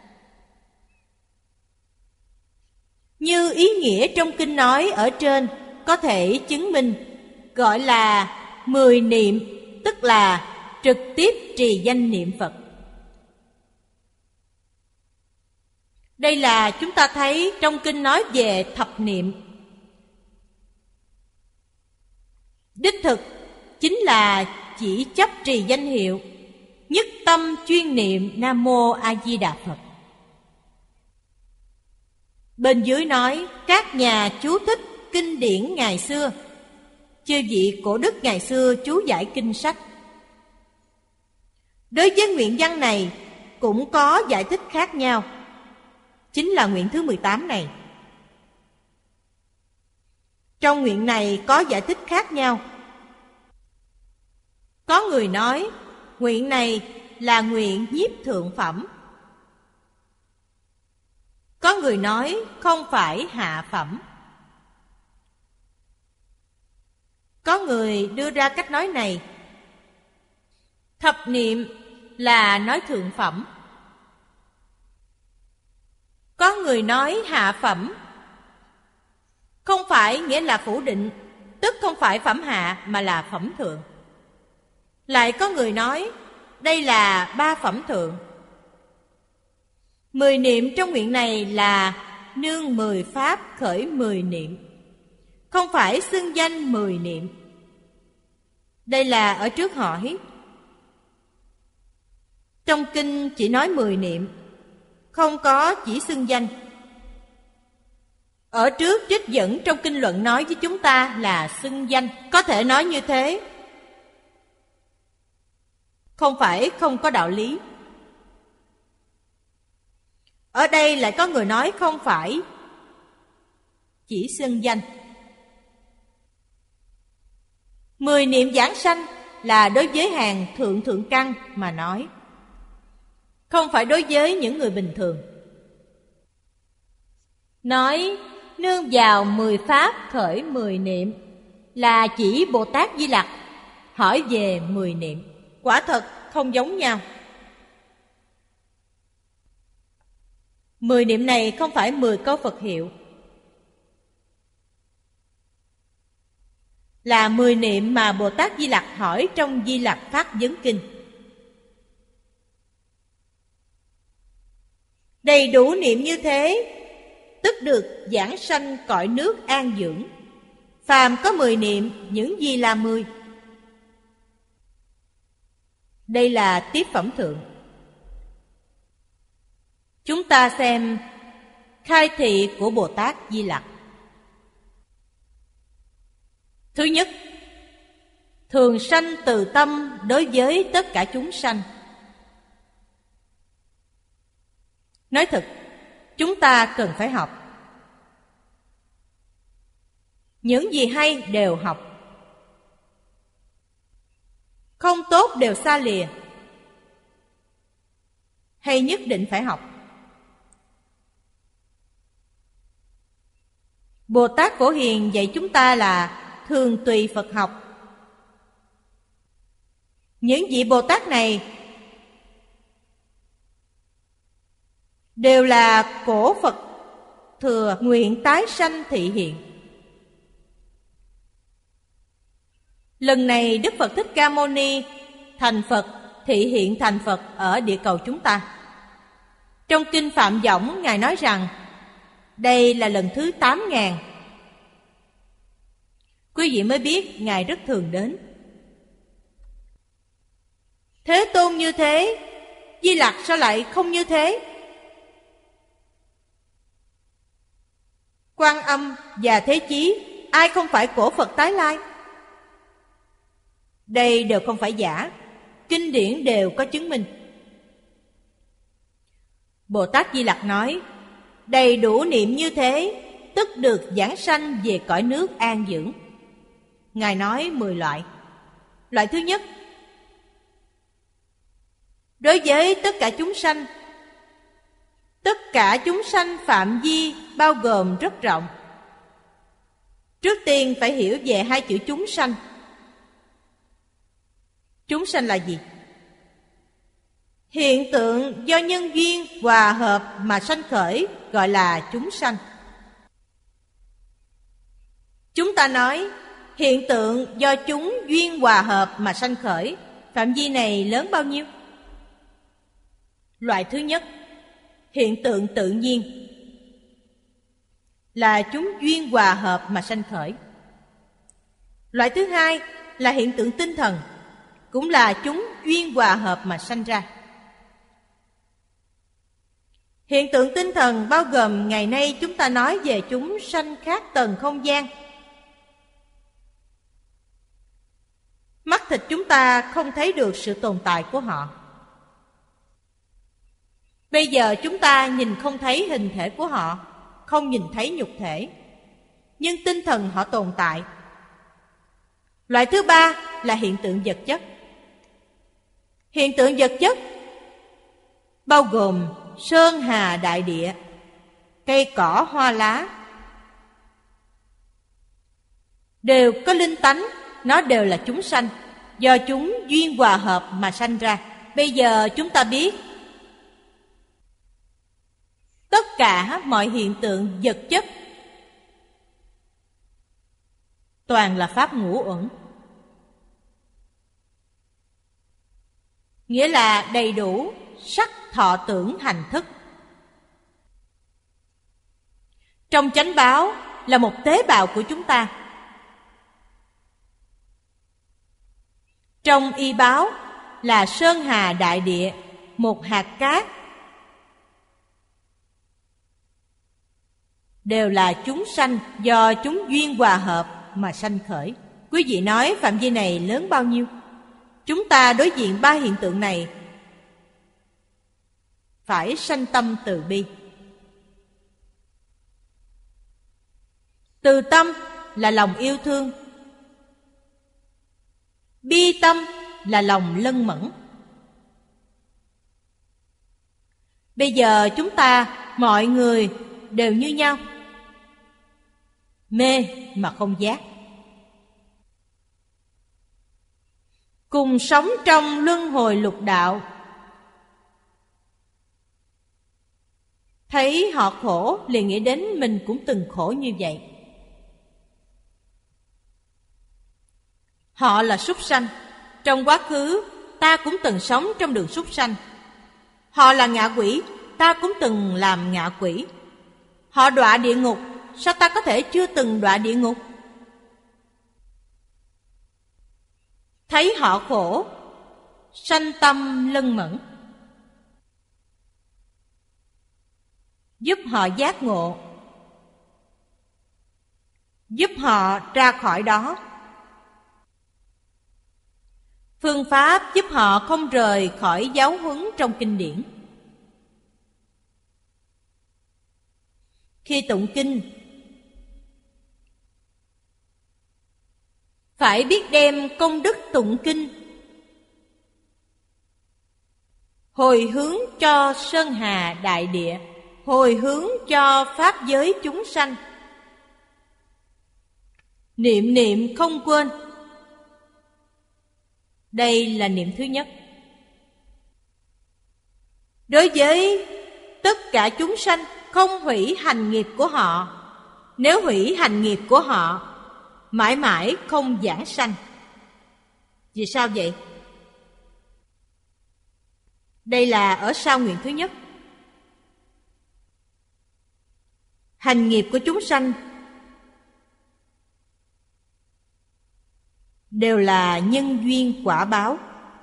Như ý nghĩa trong kinh nói ở trên có thể chứng minh, gọi là mười niệm, tức là trực tiếp trì danh niệm Phật. Đây là chúng ta thấy trong kinh nói về thập niệm. Đích thực chính là chỉ chấp trì danh hiệu, nhất tâm chuyên niệm Nam Mô A Di Đà Phật. Bên dưới nói các nhà chú thích kinh điển ngày xưa, chư vị cổ đức ngày xưa chú giải kinh sách. Đối với nguyện văn này cũng có giải thích khác nhau, chính là nguyện thứ mười tám này. Trong nguyện này có giải thích khác nhau. Có người nói nguyện này là nguyện nhiếp thượng phẩm. Có người nói không phải hạ phẩm. Có người đưa ra cách nói này: thập niệm là nói thượng phẩm. Có người nói hạ phẩm, không phải nghĩa là phủ định, tức không phải phẩm hạ mà là phẩm thượng. Lại có người nói đây là ba phẩm thượng. Mười niệm trong nguyện này là nương mười pháp khởi mười niệm, không phải xưng danh mười niệm. Đây là ở trước hỏi. Trong kinh chỉ nói mười niệm, không có chỉ xưng danh. Ở trước trích dẫn trong kinh luận nói với chúng ta là xưng danh. Có thể nói như thế, không phải không có đạo lý. Ở đây lại có người nói không phải chỉ xưng danh. Mười niệm giảng sanh là đối với hàng thượng thượng căn mà nói, không phải đối với những người bình thường. Nói nương vào mười pháp khởi mười niệm là chỉ Bồ Tát Di Lặc hỏi về mười niệm. Quả thật không giống nhau. Mười niệm này không phải mười câu Phật hiệu, là mười niệm mà Bồ Tát Di Lặc hỏi trong Di Lặc Pháp Vấn Kinh. Đầy đủ niệm như thế, tức được giảng sanh cõi nước an dưỡng. Phàm có mười niệm, những gì là mười? Đây là tiếp phẩm thượng. Chúng ta xem khai thị của Bồ Tát Di Lặc. Thứ nhất, thường sanh từ tâm đối với tất cả chúng sanh. Nói thật, chúng ta cần phải học. Những gì hay đều học, không tốt đều xa lìa. Hay nhất định phải học. Bồ Tát Phổ Hiền dạy chúng ta là thường tùy Phật học. Những vị Bồ Tát này đều là cổ Phật thừa nguyện tái sanh thị hiện. Lần này Đức Phật Thích Ca Mâu Ni thành Phật, thị hiện thành Phật ở địa cầu chúng ta. Trong kinh Phạm Võng, Ngài nói rằng Đây là lần thứ tám ngàn. Quý vị mới biết Ngài rất thường đến. Thế Tôn như thế, Di Lặc sao lại không như thế? Quan Âm và Thế Chí, ai không phải cổ Phật tái lai? Đây đều không phải giả, kinh điển đều có chứng minh. Bồ Tát Di Lặc nói, đầy đủ niệm như thế, tức được giảng sanh về cõi nước an dưỡng. Ngài nói mười loại. Loại thứ nhất, đối với tất cả chúng sanh, tất cả chúng sanh phạm vi bao gồm rất rộng. Trước tiên phải hiểu về hai chữ chúng sanh. Chúng sanh là gì? Hiện tượng do nhân duyên hòa hợp mà sanh khởi gọi là chúng sanh. Chúng ta nói hiện tượng do chúng duyên hòa hợp mà sanh khởi, phạm vi này lớn bao nhiêu? Loại thứ nhất, hiện tượng tự nhiên, là chúng duyên hòa hợp mà sanh khởi. Loại thứ hai là hiện tượng tinh thần, cũng là chúng duyên hòa hợp mà sanh ra. Hiện tượng tinh thần bao gồm ngày nay chúng ta nói về chúng sanh khác tầng không gian. Mắt thịt chúng ta không thấy được sự tồn tại của họ. Bây giờ chúng ta nhìn không thấy hình thể của họ, không nhìn thấy nhục thể, nhưng tinh thần họ tồn tại. Loại thứ ba là hiện tượng vật chất. Hiện tượng vật chất bao gồm sơn hà đại địa, cây cỏ hoa lá, đều có linh tánh, nó đều là chúng sanh, do chúng duyên hòa hợp mà sanh ra. Bây giờ chúng ta biết tất cả mọi hiện tượng vật chất toàn là pháp ngũ uẩn, nghĩa là đầy đủ sắc thọ tưởng hành thức. Trong chánh báo là một tế bào của chúng ta. Trong y báo là sơn hà đại địa, một hạt cát, đều là chúng sanh do chúng duyên hòa hợp mà sanh khởi. Quý vị nói phạm vi này lớn bao nhiêu? Chúng ta đối diện ba hiện tượng này phải sanh tâm từ bi. Từ tâm là lòng yêu thương, bi tâm là lòng lân mẫn. Bây giờ chúng ta mọi người đều như nhau, mê mà không giác, cùng sống trong luân hồi lục đạo. Thấy họ khổ liền nghĩ đến mình cũng từng khổ như vậy. Họ là súc sanh, trong quá khứ ta cũng từng sống trong đường súc sanh. Họ là ngạ quỷ, ta cũng từng làm ngạ quỷ. Họ đọa địa ngục, sao ta có thể chưa từng đọa địa ngục? Thấy họ khổ, sanh tâm lân mẫn, giúp họ giác ngộ, giúp họ ra khỏi đó. Phương pháp giúp họ không rời khỏi giáo huấn trong kinh điển. Khi tụng kinh, phải biết đem công đức tụng kinh hồi hướng cho sơn hà đại địa, hồi hướng cho pháp giới chúng sanh. Niệm niệm không quên. Đây là niệm thứ nhất. Đối với tất cả chúng sanh, không hủy hành nghiệp của họ. Nếu hủy hành nghiệp của họ, mãi mãi không giảng sanh. Vì sao vậy? Đây là ở sau nguyện thứ nhất. hành nghiệp của chúng sanh đều là nhân duyên quả báo.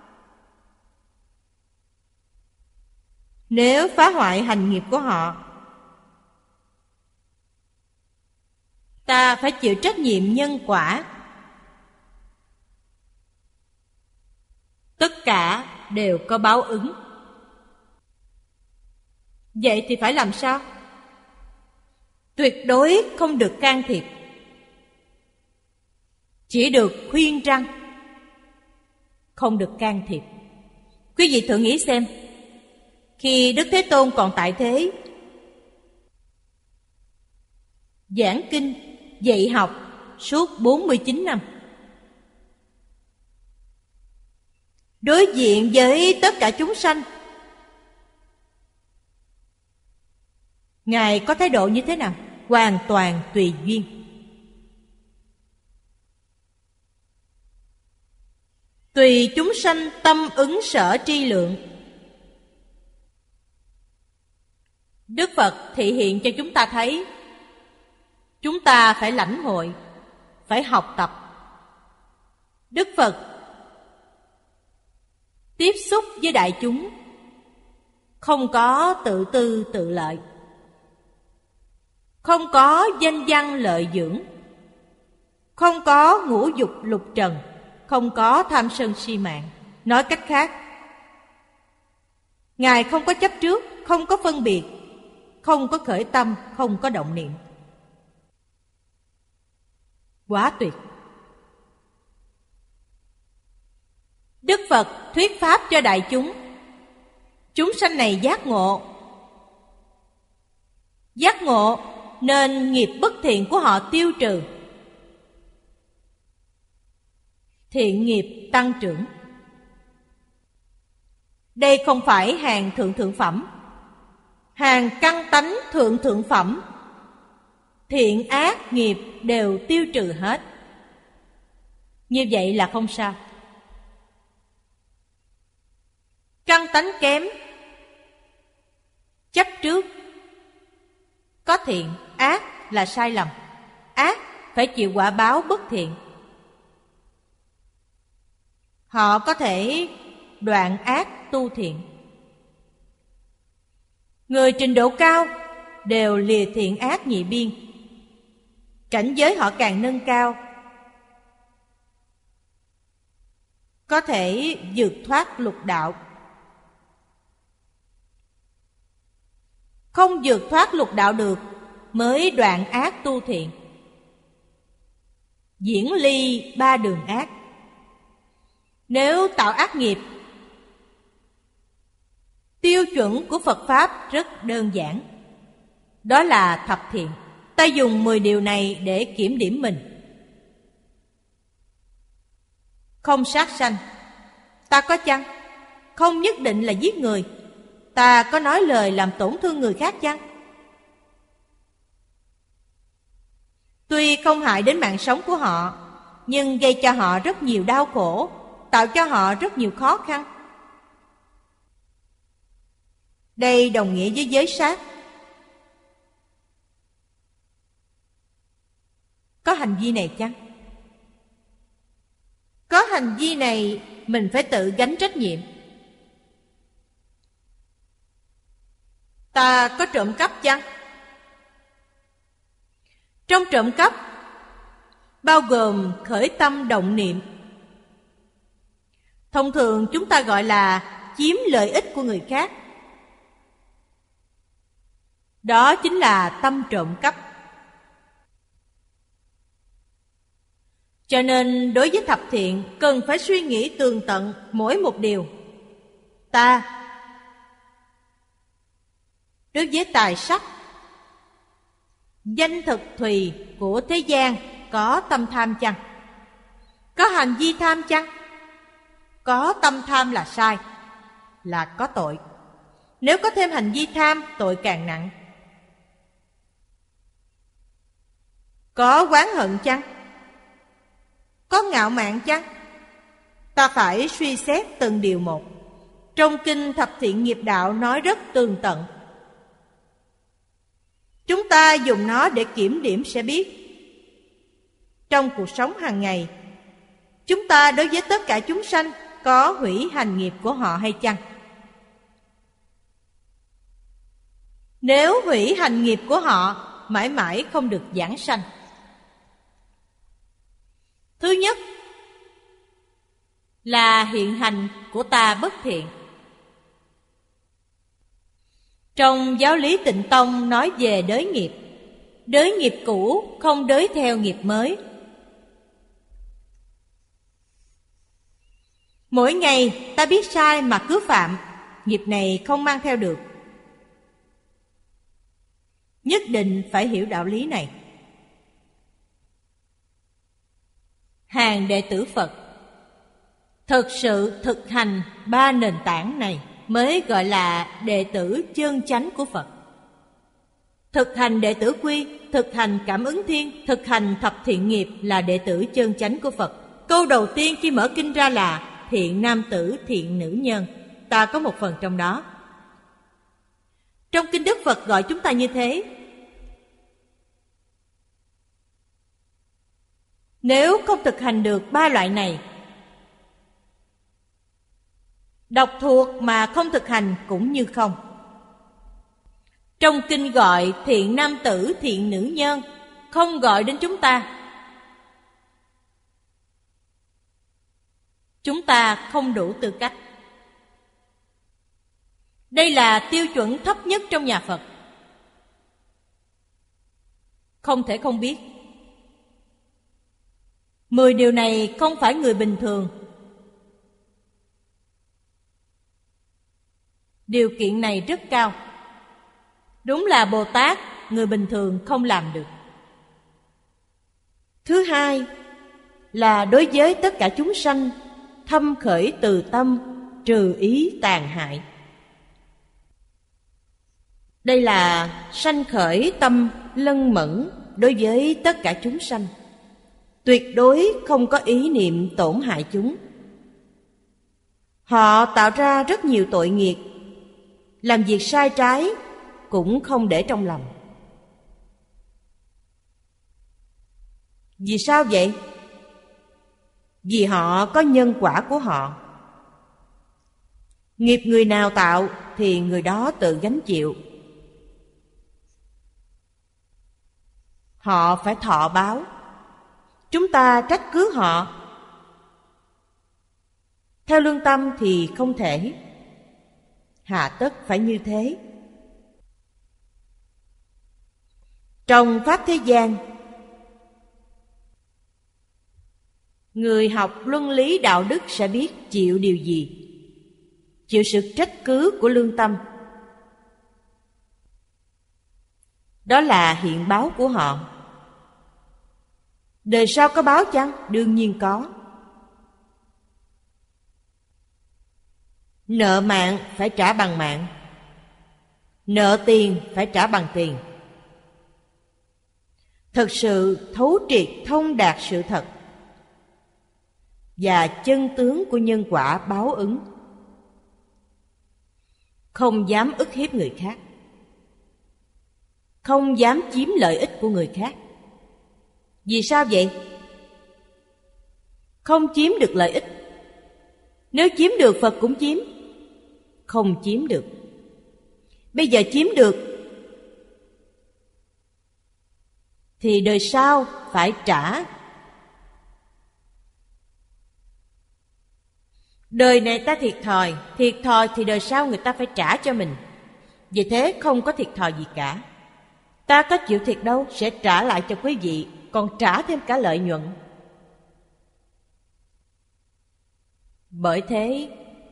Nếu phá hoại hành nghiệp của họ, ta phải chịu trách nhiệm nhân quả. Tất cả đều có báo ứng. Vậy thì phải làm sao? Tuyệt đối không được can thiệp, chỉ được khuyên răn, không được can thiệp. Quý vị thử nghĩ xem, khi Đức Thế Tôn còn tại thế, giảng kinh, dạy học suốt bốn mươi chín năm, đối diện với tất cả chúng sanh, Ngài có thái độ như thế nào? Hoàn toàn tùy duyên. Tùy chúng sanh tâm ứng sở tri lượng. Đức Phật thị hiện cho chúng ta thấy, chúng ta phải lãnh hội, phải học tập. Đức Phật tiếp xúc với đại chúng, không có tự tư tự lợi, không có danh văn lợi dưỡng, không có ngũ dục lục trần, không có tham sân si mạng. Nói cách khác, Ngài không có chấp trước, không có phân biệt, không có khởi tâm, không có động niệm. Quá tuyệt! Đức Phật thuyết pháp cho đại chúng, chúng sanh này giác ngộ. Giác ngộ nên nghiệp bất thiện của họ tiêu trừ, thiện nghiệp tăng trưởng. Đây không phải hàng thượng thượng phẩm, hàng căn tánh thượng thượng phẩm. Thiện ác nghiệp đều tiêu trừ hết. Như vậy là không sao. Căn tánh kém, chấp trước, có thiện, ác là sai lầm. Ác phải chịu quả báo bất thiện. Họ có thể đoạn ác tu thiện. Người trình độ cao đều lìa thiện ác nhị biên. Cảnh giới họ càng nâng cao, có thể vượt thoát lục đạo. Không vượt thoát lục đạo được mới đoạn ác tu thiện, diễn ly ba đường ác. Nếu tạo ác nghiệp, tiêu chuẩn của Phật Pháp rất đơn giản, đó là thập thiện. Ta dùng mười điều này để kiểm điểm mình. Không sát sanh, ta có chăng? Không nhất định là giết người. Ta có nói lời làm tổn thương người khác chăng? Tuy không hại đến mạng sống của họ, nhưng gây cho họ rất nhiều đau khổ, tạo cho họ rất nhiều khó khăn. Đây đồng nghĩa với giới sát. Có hành vi này chăng? Có hành vi này, mình phải tự gánh trách nhiệm. Ta có trộm cắp chăng? Trong trộm cắp bao gồm khởi tâm động niệm. Thông thường chúng ta gọi là chiếm lợi ích của người khác. Đó chính là tâm trộm cắp. Cho nên đối với thập thiện cần phải suy nghĩ tường tận mỗi một điều. Ta đối với tài sắc, danh thực thùy của thế gian có tâm tham chăng? Có hành vi tham chăng? Có tâm tham là sai, là có tội. Nếu có thêm hành vi tham, tội càng nặng. Có oán hận chăng? Có ngạo mạn chăng? Ta phải suy xét từng điều một. Trong kinh Thập Thiện Nghiệp Đạo nói rất tường tận. Chúng ta dùng nó để kiểm điểm sẽ biết. Trong cuộc sống hàng ngày, chúng ta đối với tất cả chúng sanh có hủy hành nghiệp của họ hay chăng? Nếu hủy hành nghiệp của họ, mãi mãi không được giảng sanh. Thứ nhất là hiện hành của ta bất thiện. Trong giáo lý Tịnh Tông nói về đới nghiệp. Đới nghiệp cũ không đới theo nghiệp mới. Mỗi ngày ta biết sai mà cứ phạm, nghiệp này không mang theo được. Nhất định phải hiểu đạo lý này. Hàng đệ tử Phật thực sự thực hành ba nền tảng này mới gọi là đệ tử chân chánh của Phật. Thực hành đệ tử quy, thực hành cảm ứng thiên, thực hành thập thiện nghiệp là đệ tử chân chánh của Phật. Câu đầu tiên khi mở kinh ra là thiện nam tử, thiện nữ nhân. Ta có một phần trong đó. Trong kinh Đức Phật gọi chúng ta như thế. Nếu không thực hành được ba loại này, đọc thuộc mà không thực hành cũng như không. Trong kinh gọi thiện nam tử, thiện nữ nhân, không gọi đến chúng ta. Chúng ta không đủ tư cách. Đây là tiêu chuẩn thấp nhất trong nhà Phật. Không thể không biết. Mười điều này không phải người bình thường. Điều kiện này rất cao. Đúng là Bồ Tát, người bình thường không làm được. Thứ hai là đối với tất cả chúng sanh, thâm khởi từ tâm, trừ ý tàn hại. Đây là sanh khởi tâm lân mẫn đối với tất cả chúng sanh. Tuyệt đối không có ý niệm tổn hại chúng. Họ tạo ra rất nhiều tội nghiệp, làm việc sai trái cũng không để trong lòng. Vì sao vậy? Vì họ có nhân quả của họ. Nghiệp người nào tạo thì người đó tự gánh chịu. Họ phải thọ báo. Chúng ta trách cứ họ. Theo lương tâm thì không thể. Hà tất phải như thế. Trong pháp thế gian, người học luân lý đạo đức sẽ biết chịu điều gì? Chịu sự trách cứ của lương tâm. Đó là hiện báo của họ. Đời sau có báo chăng? Đương nhiên có. Nợ mạng phải trả bằng mạng. Nợ tiền phải trả bằng tiền. Thực sự thấu triệt thông đạt sự thật và chân tướng của nhân quả báo ứng. Không dám ức hiếp người khác. Không dám chiếm lợi ích của người khác. Vì sao vậy? Không chiếm được lợi ích. Nếu chiếm được Phật cũng chiếm. Không chiếm được. Bây giờ chiếm được thì đời sau phải trả. Đời này ta thiệt thòi, thiệt thòi thì đời sau người ta phải trả cho mình. Vì thế không có thiệt thòi gì cả. Ta có chịu thiệt đâu, sẽ trả lại cho quý vị, còn trả thêm cả lợi nhuận. Bởi thế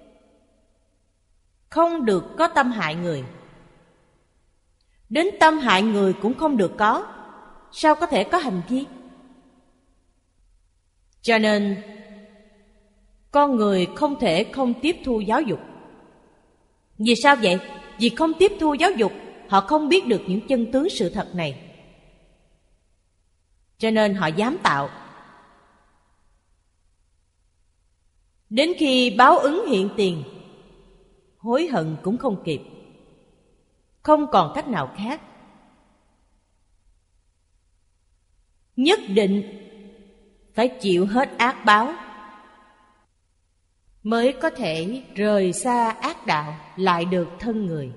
không được có tâm hại người. Đến tâm hại người cũng không được có. Sao có thể có hành vi? Cho nên con người không thể không tiếp thu giáo dục. Vì sao vậy? Vì không tiếp thu giáo dục, họ không biết được những chân tướng sự thật này. Cho nên họ dám tạo. Đến khi báo ứng hiện tiền, hối hận cũng không kịp. Không còn cách nào khác. nhất định phải chịu hết ác báo, mới có thể rời xa ác đạo, lại được thân người.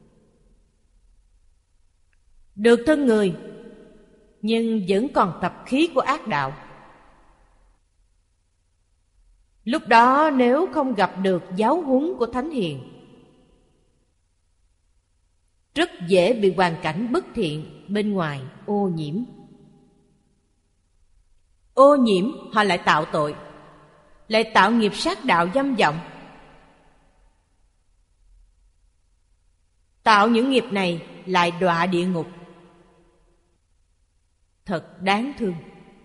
Được thân người, nhưng vẫn còn tập khí của ác đạo. Lúc đó nếu không gặp được giáo huấn của Thánh Hiền, rất dễ bị hoàn cảnh bất thiện bên ngoài ô nhiễm. Ô nhiễm họ lại tạo tội, lại tạo nghiệp sát đạo dâm vọng. Tạo những nghiệp này lại đọa địa ngục. Thật đáng thương.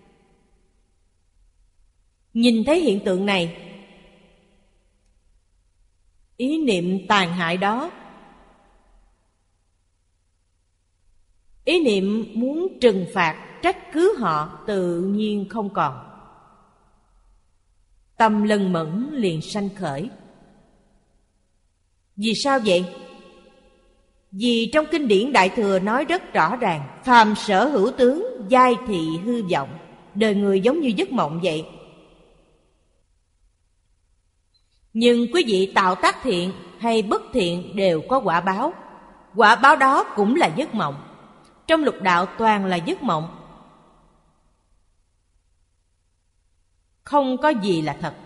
Nhìn thấy hiện tượng này, ý niệm tàn hại đó, ý niệm muốn trừng phạt, trách cứ họ tự nhiên không còn. Tâm lân mẫn liền sanh khởi. Vì sao vậy? Vì trong kinh điển Đại Thừa nói rất rõ ràng: phàm sở hữu tướng, giai thị hư vọng. Đời người giống như giấc mộng vậy. Nhưng quý vị tạo tác thiện hay bất thiện đều có quả báo. Quả báo đó cũng là giấc mộng. Trong lục đạo toàn là giấc mộng, không có gì là thật.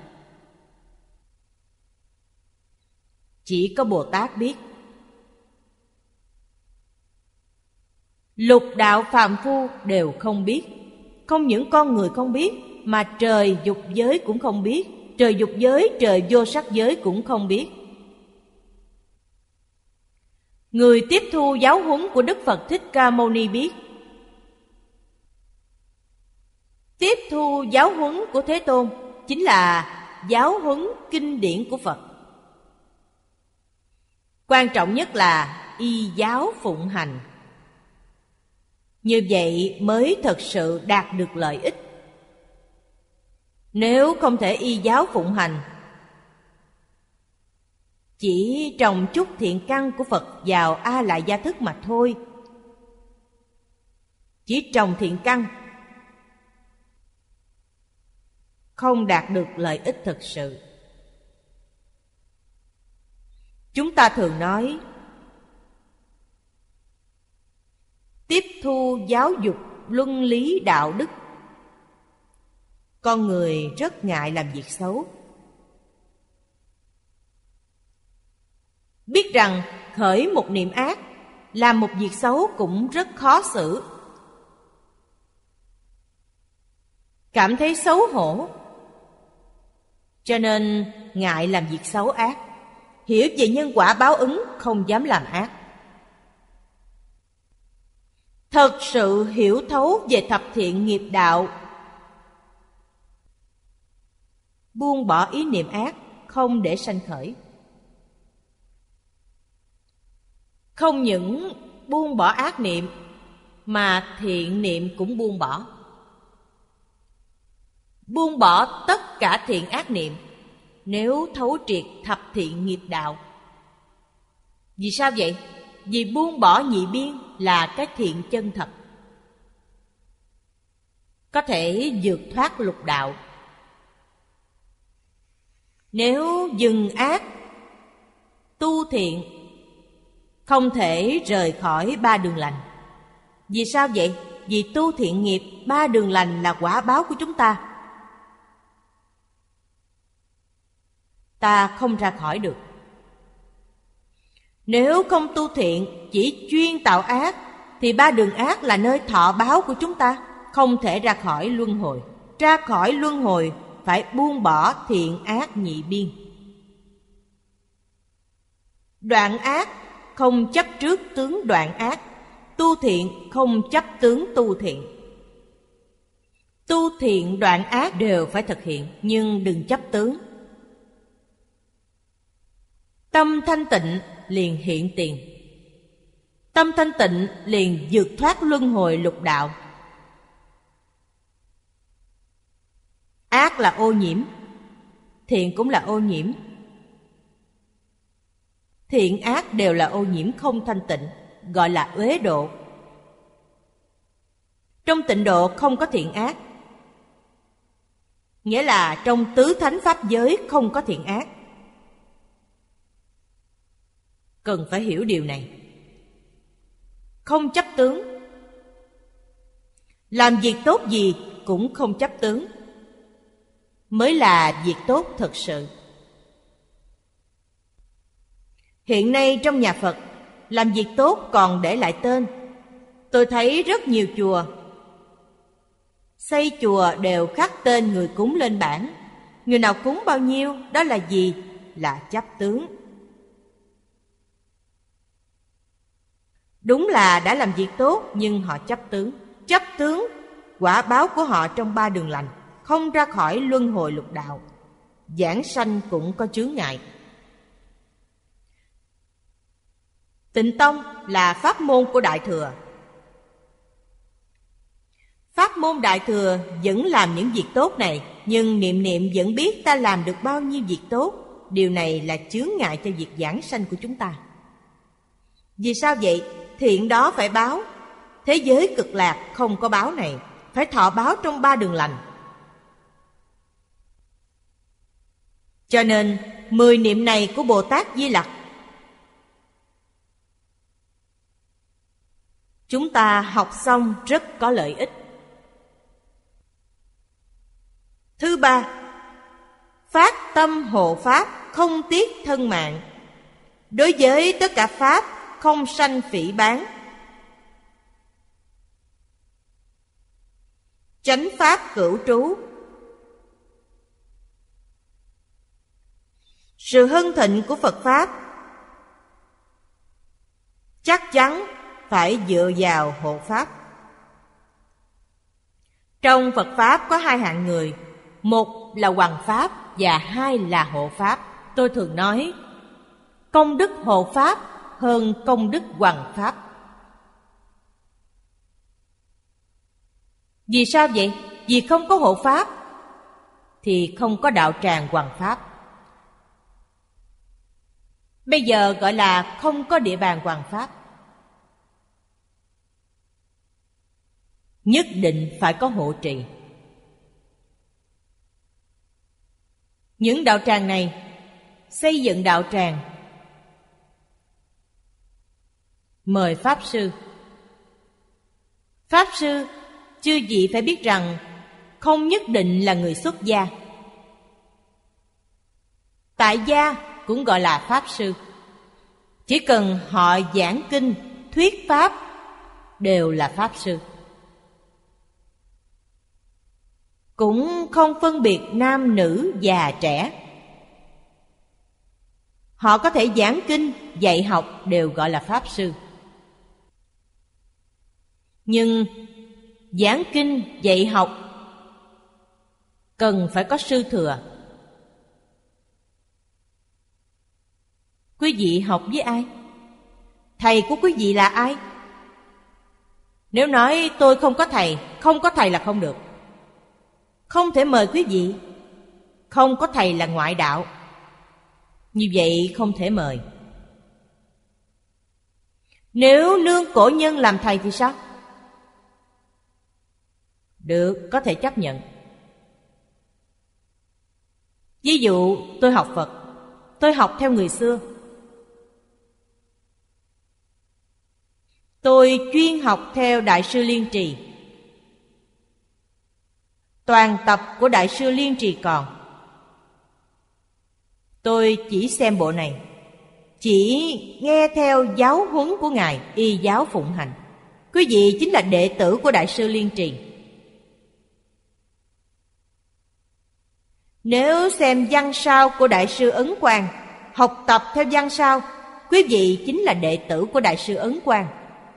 Chỉ có Bồ Tát biết. Lục đạo phàm phu đều không biết. Không những con người không biết, mà trời dục giới cũng không biết. Trời dục giới, trời vô sắc giới cũng không biết. Người tiếp thu giáo huấn của Đức Phật Thích Ca Mâu Ni biết. Tiếp thu giáo huấn của Thế Tôn chính là giáo huấn kinh điển của Phật. Quan trọng nhất là y giáo phụng hành. Như vậy mới thật sự đạt được lợi ích. Nếu không thể y giáo phụng hành, chỉ trồng chút thiện căn của Phật vào A Lại Gia thức mà thôi. Chỉ trồng thiện căn, không đạt được lợi ích thực sự. Chúng ta thường nói tiếp thu giáo dục luân lý đạo đức. Con người rất ngại làm việc xấu. Biết rằng khởi một niệm ác, làm một việc xấu cũng rất khó xử. Cảm thấy xấu hổ, cho nên ngại làm việc xấu ác. Hiểu về nhân quả báo ứng, không dám làm ác. Thật sự hiểu thấu về thập thiện nghiệp đạo, buông bỏ ý niệm ác, không để sanh khởi. Không những buông bỏ ác niệm, mà thiện niệm cũng buông bỏ. Buông bỏ tất cả thiện ác niệm, nếu thấu triệt thập thiện nghiệp đạo. Vì sao vậy? Vì buông bỏ nhị biên là cái thiện chân thật, có thể vượt thoát lục đạo. Nếu dừng ác, tu thiện, không thể rời khỏi ba đường lành. Vì sao vậy? Vì tu thiện nghiệp, ba đường lành là quả báo của chúng ta. Ta không ra khỏi được. Nếu không tu thiện, chỉ chuyên tạo ác, thì ba đường ác là nơi thọ báo của chúng ta, không thể ra khỏi luân hồi. Ra khỏi luân hồi phải buông bỏ thiện ác nhị biên. Đoạn ác không chấp trước tướng đoạn ác, tu thiện không chấp tướng tu thiện. Tu thiện đoạn ác đều phải thực hiện, nhưng đừng chấp tướng. Tâm thanh tịnh liền hiện tiền. Tâm thanh tịnh liền vượt thoát luân hồi lục đạo. Ác là ô nhiễm, thiện cũng là ô nhiễm. Thiện ác đều là ô nhiễm không thanh tịnh, gọi là uế độ. Trong tịnh độ không có thiện ác, nghĩa là trong tứ thánh pháp giới không có thiện ác. Cần phải hiểu điều này. Không chấp tướng. Làm việc tốt gì cũng không chấp tướng, mới là việc tốt thật sự. Hiện nay trong nhà Phật, làm việc tốt còn để lại tên. Tôi thấy rất nhiều chùa xây chùa đều khắc tên người cúng lên bảng. Người nào cúng bao nhiêu, đó là gì? Là chấp tướng. Đúng là đã làm việc tốt, nhưng họ chấp tướng. Chấp tướng, quả báo của họ trong ba đường lành, không ra khỏi luân hồi lục đạo. Giảng sanh cũng có chướng ngại. Tịnh tông là pháp môn của Đại Thừa. Pháp môn Đại Thừa vẫn làm những việc tốt này, nhưng niệm niệm vẫn biết ta làm được bao nhiêu việc tốt. Điều này là chướng ngại cho việc giảng sanh của chúng ta. Vì sao vậy? Thiện đó phải báo. Thế giới cực lạc không có báo này, phải thọ báo trong ba đường lành. Cho nên mười niệm này của Bồ Tát Di Lặc, chúng ta học xong rất có lợi ích. Thứ ba, phát tâm hộ pháp, không tiếc thân mạng. Đối với tất cả pháp không sanh phỉ báng. Chánh pháp cửu trú. Sự hưng thịnh của Phật pháp chắc chắn phải dựa vào hộ pháp. Trong Phật pháp có hai hạng người, một là hoằng pháp và hai là hộ pháp. Tôi thường nói công đức hộ pháp hơn công đức hoằng pháp. Vì sao vậy? Vì không có hộ pháp thì không có đạo tràng hoằng pháp. Bây giờ gọi là không có địa bàn hoằng pháp. Nhất định phải có hộ trì. Những đạo tràng này xây dựng đạo tràng, mời Pháp Sư. Pháp Sư, chư vị phải biết rằng không nhất định là người xuất gia. Tại gia cũng gọi là Pháp Sư. Chỉ cần họ giảng kinh, thuyết Pháp đều là Pháp Sư. Cũng không phân biệt nam nữ già trẻ. Họ có thể giảng kinh, dạy học đều gọi là Pháp Sư. Nhưng giảng kinh, dạy học cần phải có sư thừa. Quý vị học với ai? Thầy của quý vị là ai? Nếu nói tôi không có thầy, không có thầy là không được. Không thể mời quý vị. Không có thầy là ngoại đạo. Như vậy không thể mời. Nếu nương cổ nhân làm thầy thì sao? Được, có thể chấp nhận. Ví dụ tôi học Phật, tôi học theo người xưa. Tôi chuyên học theo Đại sư Liên Trì. Toàn tập của Đại sư Liên Trì còn. Tôi chỉ xem bộ này, chỉ nghe theo giáo huấn của Ngài, y giáo phụng hành. Quý vị chính là đệ tử của Đại sư Liên Trì. Nếu xem văn sao của Đại sư Ấn Quang, học tập theo văn sao, quý vị chính là đệ tử của Đại sư Ấn Quang.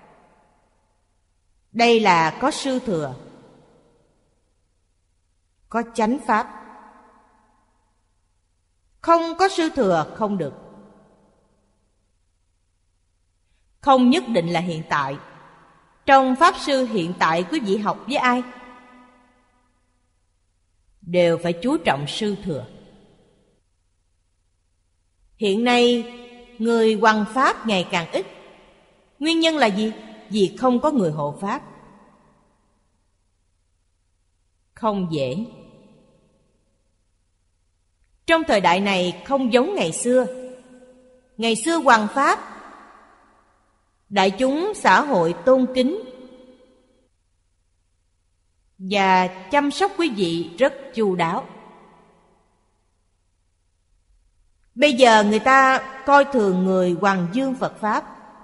Đây là có sư thừa, có chánh pháp. Không có sư thừa không được. Không nhất định là hiện tại. Trong Pháp Sư hiện tại quý vị học với ai? Đều phải chú trọng sư thừa. Hiện nay người hoằng pháp ngày càng ít. Nguyên nhân là gì? Vì không có người hộ pháp. không dễ. Trong thời đại này không giống ngày xưa. Ngày xưa hoằng pháp, đại chúng xã hội tôn kính và chăm sóc quý vị rất chu đáo. Bây giờ người ta coi thường người hoằng dương Phật Pháp,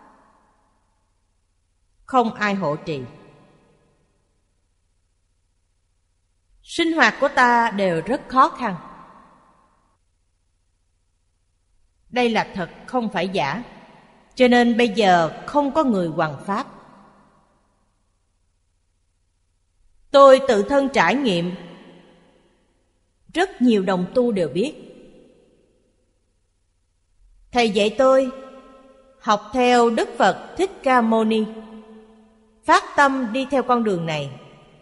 không ai hộ trì. Sinh hoạt của ta đều rất khó khăn. Đây là thật, không phải giả. Cho nên bây giờ không có người hoằng pháp. Tôi tự thân trải nghiệm, rất nhiều đồng tu đều biết. Thầy dạy tôi học theo Đức Phật Thích Ca Mâu Ni, phát tâm đi theo con đường này.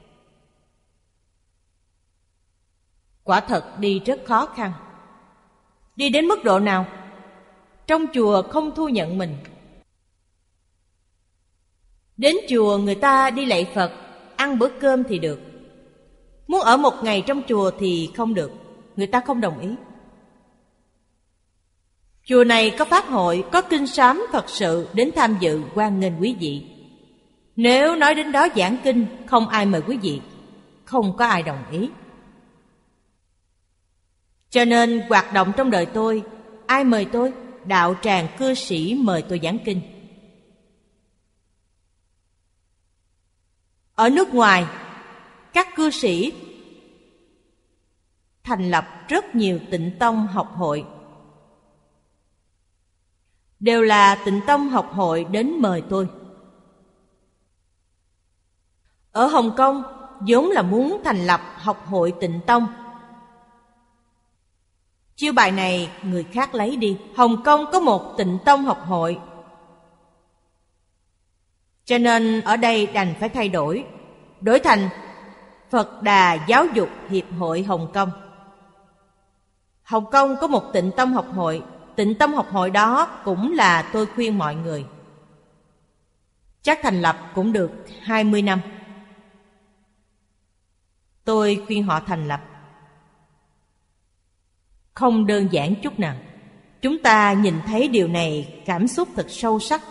Quả thật đi rất khó khăn. Đi đến mức độ nào? Trong chùa không thu nhận mình. Đến chùa người ta đi lạy Phật, ăn bữa cơm thì được. Muốn ở một ngày trong chùa thì không được, người ta không đồng ý. Chùa này có pháp hội, có kinh sám Phật sự, đến tham dự hoan nghênh quý vị. Nếu nói đến đó giảng kinh, không ai mời quý vị, không có ai đồng ý. Cho nên hoạt động trong đời tôi, ai mời tôi? Đạo tràng cư sĩ mời tôi giảng kinh. Ở nước ngoài, các cư sĩ thành lập rất nhiều tịnh tông học hội. Đều là tịnh tông học hội đến mời tôi. Ở Hồng Kông vốn là muốn thành lập học hội tịnh tông. Chiêu bài này người khác lấy đi. Hồng Kông có một tịnh tông học hội, cho nên ở đây đành phải thay đổi, đổi thành Phật Đà Giáo dục Hiệp hội Hồng Kông. Hồng Kông có một tịnh tông học hội. Tịnh tông học hội đó cũng là tôi khuyên mọi người. Chắc thành lập cũng được hai mươi năm. Tôi khuyên họ thành lập. Không đơn giản chút nào. Chúng ta nhìn thấy điều này cảm xúc thật sâu sắc.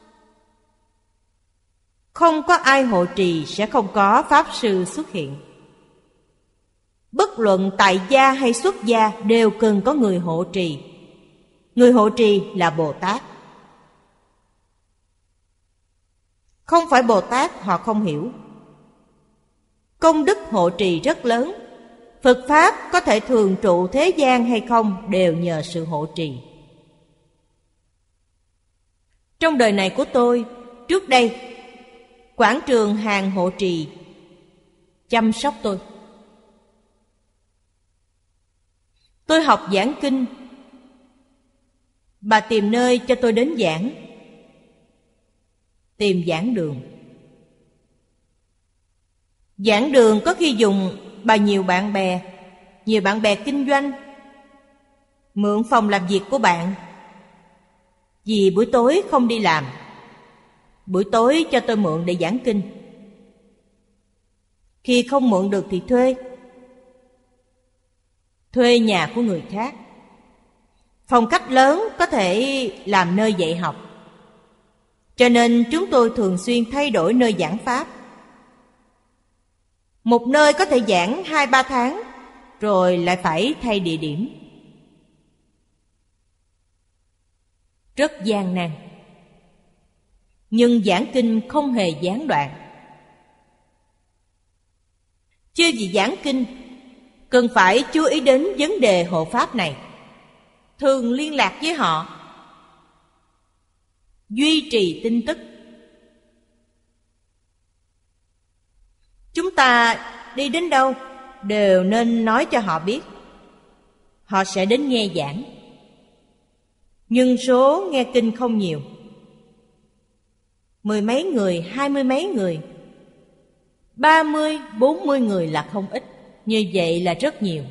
Không có ai hộ trì sẽ không có Pháp Sư xuất hiện. Bất luận tại gia hay xuất gia đều cần có người hộ trì. Người hộ trì là Bồ Tát. Không phải Bồ Tát họ không hiểu. Công đức hộ trì rất lớn. Phật Pháp có thể thường trụ thế gian hay không đều nhờ sự hộ trì. Trong đời này của tôi, trước đây, quảng trường hàng hộ trì chăm sóc tôi. Tôi học giảng kinh, bà tìm nơi cho tôi đến giảng. Tìm giảng đường. Giảng đường có khi dùng bà nhiều bạn bè, nhiều bạn bè kinh doanh, mượn phòng làm việc của bạn. Vì buổi tối không đi làm, buổi tối cho tôi mượn để giảng kinh. Khi không mượn được thì thuê. Thuê nhà của người khác. Phòng khách lớn có thể làm nơi dạy học. Cho nên chúng tôi thường xuyên thay đổi nơi giảng pháp. Một nơi có thể giảng hai ba tháng, rồi lại phải thay địa điểm. Rất gian nan. Nhưng giảng kinh không hề gián đoạn. Chưa gì giảng kinh, cần phải chú ý đến vấn đề hộ pháp này. Thường liên lạc với họ, duy trì tin tức. Chúng ta đi đến đâu đều nên nói cho họ biết. Họ sẽ đến nghe giảng. Nhưng số nghe kinh không nhiều. Mười mấy người, hai mươi mấy người, ba mươi, bốn mươi người là không ít. Như vậy là rất nhiều.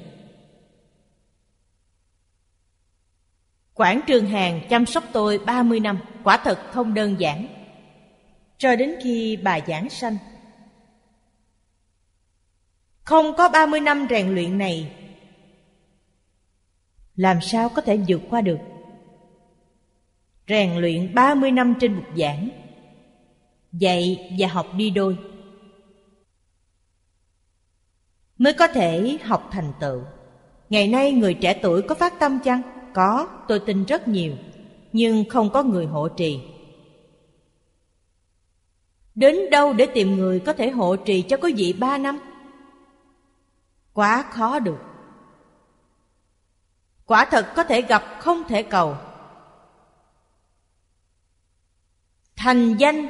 Quảng Trường Hàng chăm sóc tôi ba mươi năm, quả thật không đơn giản. Cho đến khi bà giảng sanh, Không có ba mươi năm rèn luyện này, làm sao có thể vượt qua được? Rèn luyện ba mươi năm trên bục giảng, dạy và học đi đôi, mới có thể học thành tựu. Ngày nay người trẻ tuổi có phát tâm chăng? Có, tôi tin rất nhiều, nhưng không có người hộ trì. Đến đâu để tìm người có thể hộ trì cho quý vị ba năm? Quá khó được. Quả thật có thể gặp, không thể cầu. Thành danh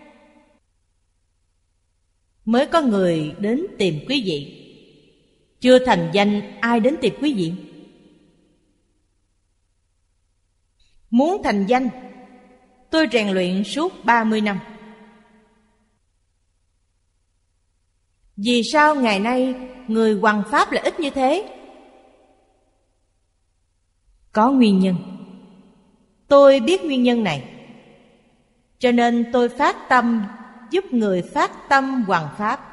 mới có người đến tìm quý vị. Chưa thành danh, ai đến tìm quý vị? Muốn thành danh, tôi rèn luyện suốt ba mươi năm. Vì sao ngày nay người hoằng pháp lại ít như thế? Có nguyên nhân. Tôi biết nguyên nhân này, cho nên tôi phát tâm giúp người phát tâm hoằng pháp.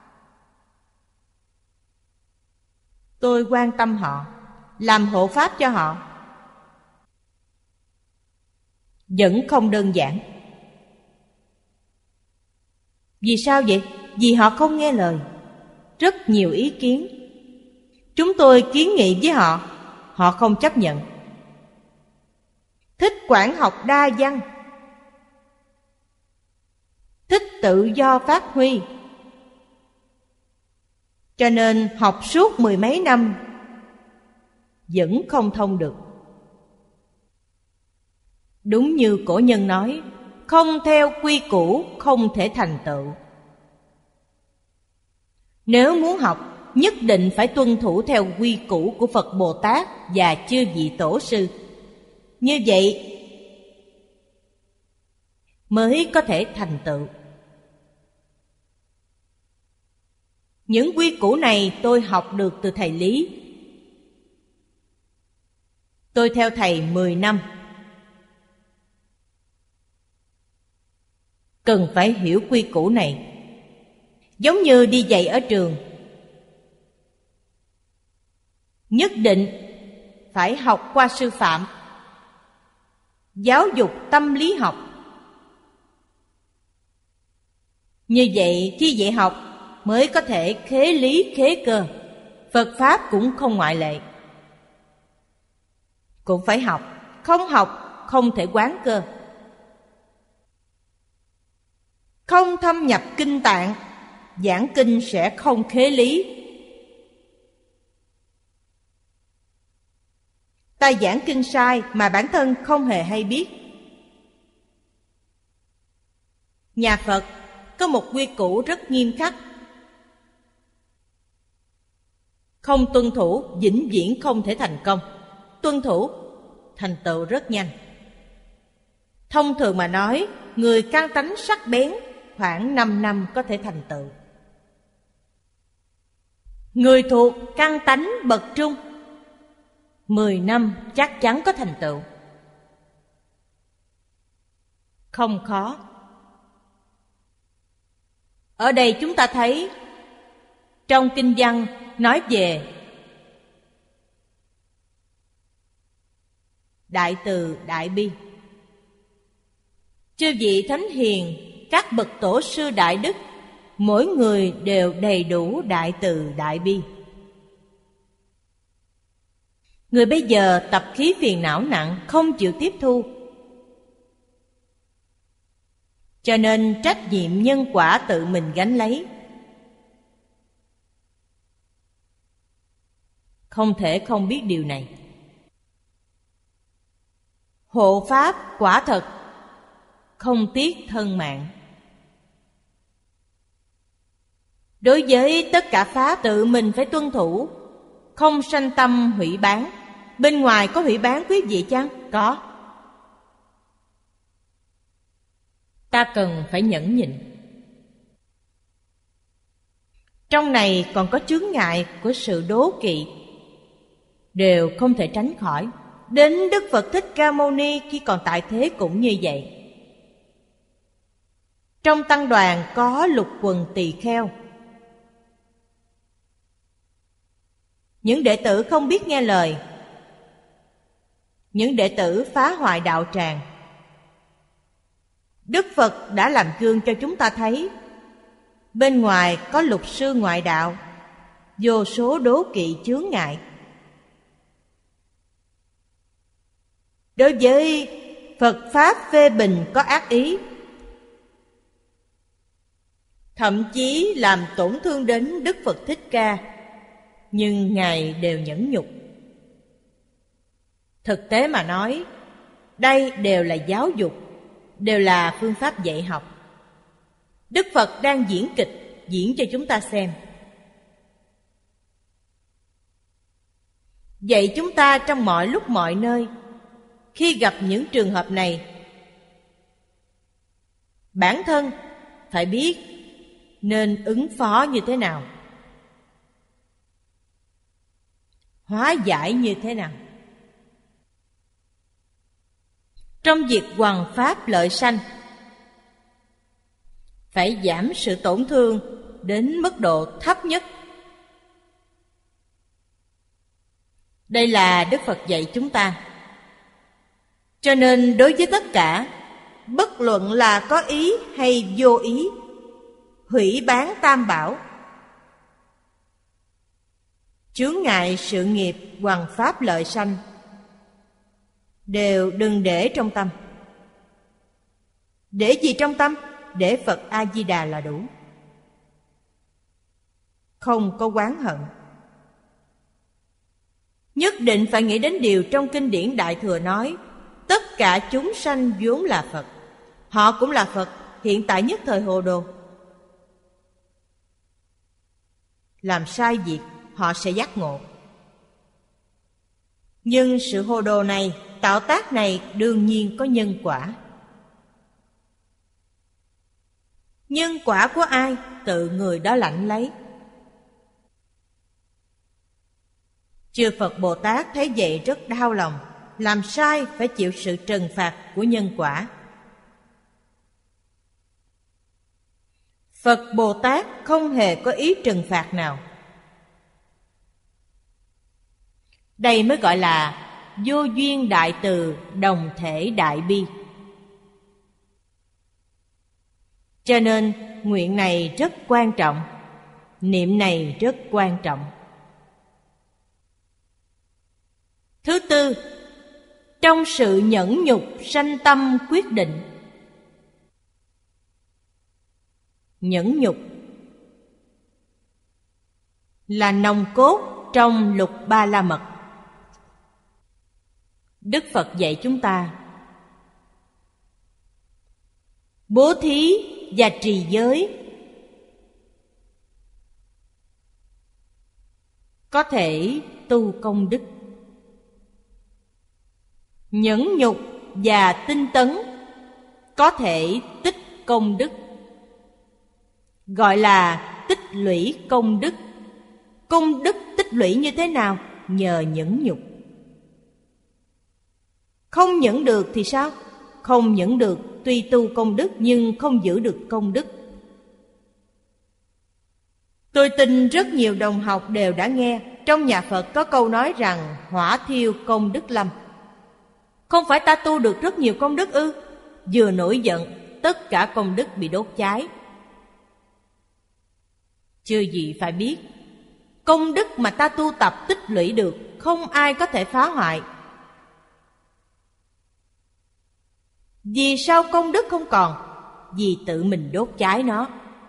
Tôi quan tâm họ, làm hộ pháp cho họ. Vẫn không đơn giản. Vì sao vậy? Vì họ không nghe lời. Rất nhiều ý kiến. Chúng tôi kiến nghị với họ, họ không chấp nhận. Thích quản học đa văn, thích tự do phát huy, cho nên học suốt mười mấy năm vẫn không thông được. Đúng như cổ nhân nói, không theo quy củ không thể thành tựu. Nếu muốn học, nhất định phải tuân thủ theo quy củ của Phật Bồ Tát và chư vị tổ sư. Như vậy mới có thể thành tựu. Những quy củ này tôi học được từ thầy Lý. Tôi theo thầy mười năm. Cần phải hiểu quy củ này. Giống như đi dạy ở trường, nhất định phải học qua sư phạm. Giáo dục tâm lý học. Như vậy khi dạy học mới có thể khế lý khế cơ. Phật Pháp cũng không ngoại lệ. Cũng phải học. Không học không thể quán cơ. Không thâm nhập kinh tạng, giảng kinh sẽ không khế lý. Ta giảng kinh sai mà bản thân không hề hay biết. Nhà Phật có một quy củ rất nghiêm khắc. Không tuân thủ, vĩnh viễn không thể thành công. Tuân thủ, thành tựu rất nhanh. Thông thường mà nói, người căn tánh sắc bén khoảng năm năm có thể thành tựu. Người thuộc căn tánh bậc trung, mười năm chắc chắn có thành tựu. Không khó. Ở đây chúng ta thấy trong kinh văn nói về đại từ đại bi. Chư vị thánh hiền, các bậc tổ sư đại đức, mỗi người đều đầy đủ đại từ đại bi. Người bây giờ tập khí phiền não nặng, không chịu tiếp thu, cho nên trách nhiệm nhân quả tự mình gánh lấy. Không thể không biết điều này. Hộ pháp quả thật không tiếc thân mạng. Đối với tất cả pháp tự mình phải tuân thủ, không sanh tâm hủy bán. Bên ngoài có hủy bán quý vị chăng? Có. Ta cần phải nhẫn nhịn. Trong này còn có chướng ngại của sự đố kỵ, đều không thể tránh khỏi. Đến Đức Phật Thích Ca Mâu Ni khi còn tại thế cũng như vậy. Trong tăng đoàn có lục quần tỳ kheo, Những đệ tử không biết nghe lời, những đệ tử phá hoại đạo tràng. Đức Phật đã làm gương cho chúng ta thấy, bên ngoài có lục sư ngoại đạo, vô số đố kỵ chướng ngại. Đối với Phật Pháp phê bình có ác ý, thậm chí làm tổn thương đến Đức Phật Thích Ca, nhưng Ngài đều nhẫn nhục. Thực tế mà nói, đây đều là giáo dục, đều là phương pháp dạy học. Đức Phật đang diễn kịch, diễn cho chúng ta xem. Dạy chúng ta trong mọi lúc mọi nơi. Khi gặp những trường hợp này, bản thân phải biết nên ứng phó như thế nào, hóa giải như thế nào. Trong việc hoằng pháp lợi sanh, phải giảm sự tổn thương đến mức độ thấp nhất. Đây là Đức Phật dạy chúng ta. Cho nên đối với tất cả, bất luận là có ý hay vô ý, hủy bán tam bảo, chướng ngại sự nghiệp hoằng pháp lợi sanh, đều đừng để trong tâm. Để gì trong tâm? Để Phật A-di-đà là đủ. Không có oán hận. Nhất định phải nghĩ đến điều trong kinh điển Đại Thừa nói, tất cả chúng sanh vốn là Phật. Họ cũng là Phật, hiện tại nhất thời hồ đồ. Làm sai việc, họ sẽ giác ngộ. Nhưng sự hồ đồ này, tạo tác này đương nhiên có nhân quả. Nhân quả của ai? Tự người đó lãnh lấy. Chư Phật Bồ Tát thấy vậy rất đau lòng, làm sai phải chịu sự trừng phạt của nhân quả. Phật Bồ Tát không hề có ý trừng phạt nào. Đây mới gọi là vô duyên đại từ, đồng thể đại bi. Cho nên nguyện này rất quan trọng, niệm này rất quan trọng. Thứ tư, trong sự nhẫn nhục sanh tâm quyết định. Nhẫn nhục là nòng cốt trong Lục Ba La Mật. Đức Phật dạy chúng ta bố thí và trì giới có thể tu công đức. Nhẫn nhục và tinh tấn có thể tích công đức, gọi là tích lũy công đức. Công đức tích lũy như thế nào? Nhờ nhẫn nhục. Không nhẫn được thì sao? Không nhẫn được tuy tu công đức nhưng không giữ được công đức. Tôi tin rất nhiều đồng học đều đã nghe, trong nhà Phật có câu nói rằng hỏa thiêu công đức lâm. Không phải ta tu được rất nhiều công đức ư? Vừa nổi giận, tất cả công đức bị đốt cháy. Chưa gì phải biết, công đức mà ta tu tập tích lũy được, không ai có thể phá hoại. Vì sao công đức không còn? Vì tự mình đốt cháy nó.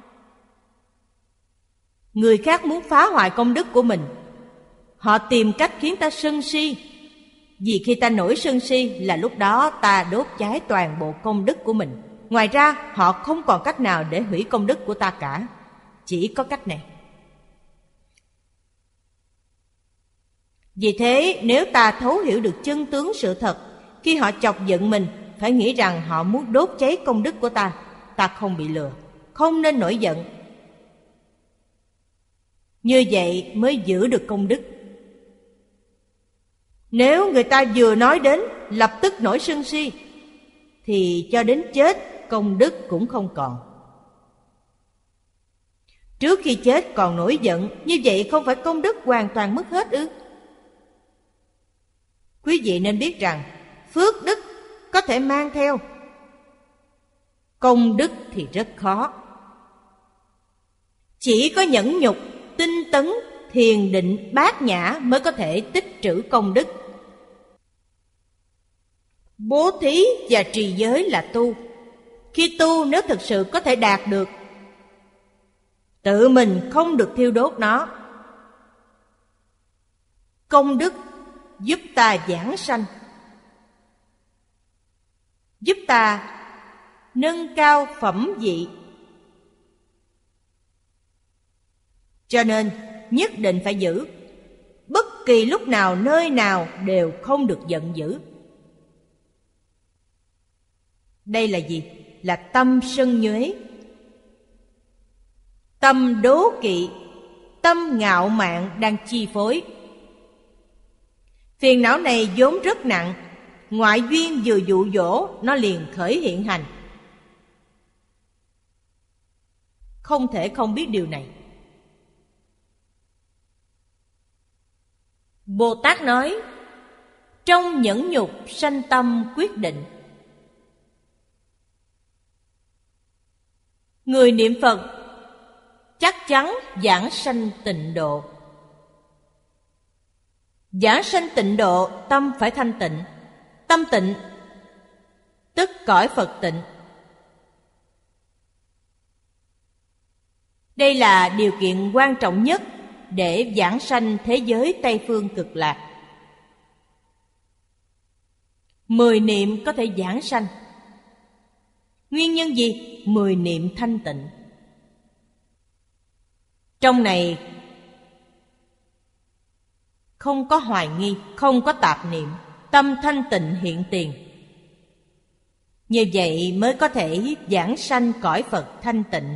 Người khác muốn phá hoại công đức của mình, họ tìm cách khiến ta sân si. Vì khi ta nổi sân si là lúc đó ta đốt cháy toàn bộ công đức của mình. Ngoài ra họ không còn cách nào để hủy công đức của ta cả. Chỉ có cách này. Vì thế nếu ta thấu hiểu được chân tướng sự thật, khi họ chọc giận mình, phải nghĩ rằng họ muốn đốt cháy công đức của ta. Ta không bị lừa, không nên nổi giận. Như vậy mới giữ được công đức. Nếu người ta vừa nói đến lập tức nổi sân si, thì cho đến chết công đức cũng không còn. Trước khi chết còn nổi giận, như vậy không phải công đức hoàn toàn mất hết ư? Quý vị nên biết rằng phước đức có thể mang theo, công đức thì rất khó. Chỉ có nhẫn nhục, tinh tấn, thiền định, bát nhã mới có thể tích trữ công đức. Bố thí và trì giới là tu. Khi tu nếu thực sự có thể đạt được, tự mình không được thiêu đốt nó. Công đức giúp ta giảng sanh, giúp ta nâng cao phẩm vị. Cho nên nhất định phải giữ. Bất kỳ lúc nào, nơi nào đều không được giận dữ. Đây là gì? Là tâm sân nhuế, tâm đố kỵ, tâm ngạo mạn đang chi phối. Phiền não này vốn rất nặng, ngoại duyên vừa dụ dỗ, nó liền khởi hiện hành. Không thể không biết điều này. Bồ Tát nói, trong nhẫn nhục sanh tâm quyết định. Người niệm Phật chắc chắn giảng sanh tịnh độ. Giảng sanh tịnh độ, tâm phải thanh tịnh. Tâm tịnh tức cõi Phật tịnh. Đây là điều kiện quan trọng nhất để giảng sanh thế giới Tây Phương Cực Lạc. Mười niệm có thể giảng sanh. Nguyên nhân gì? Mười niệm thanh tịnh. Trong này không có hoài nghi, không có tạp niệm, tâm thanh tịnh hiện tiền. Như vậy mới có thể giảng sanh cõi Phật thanh tịnh.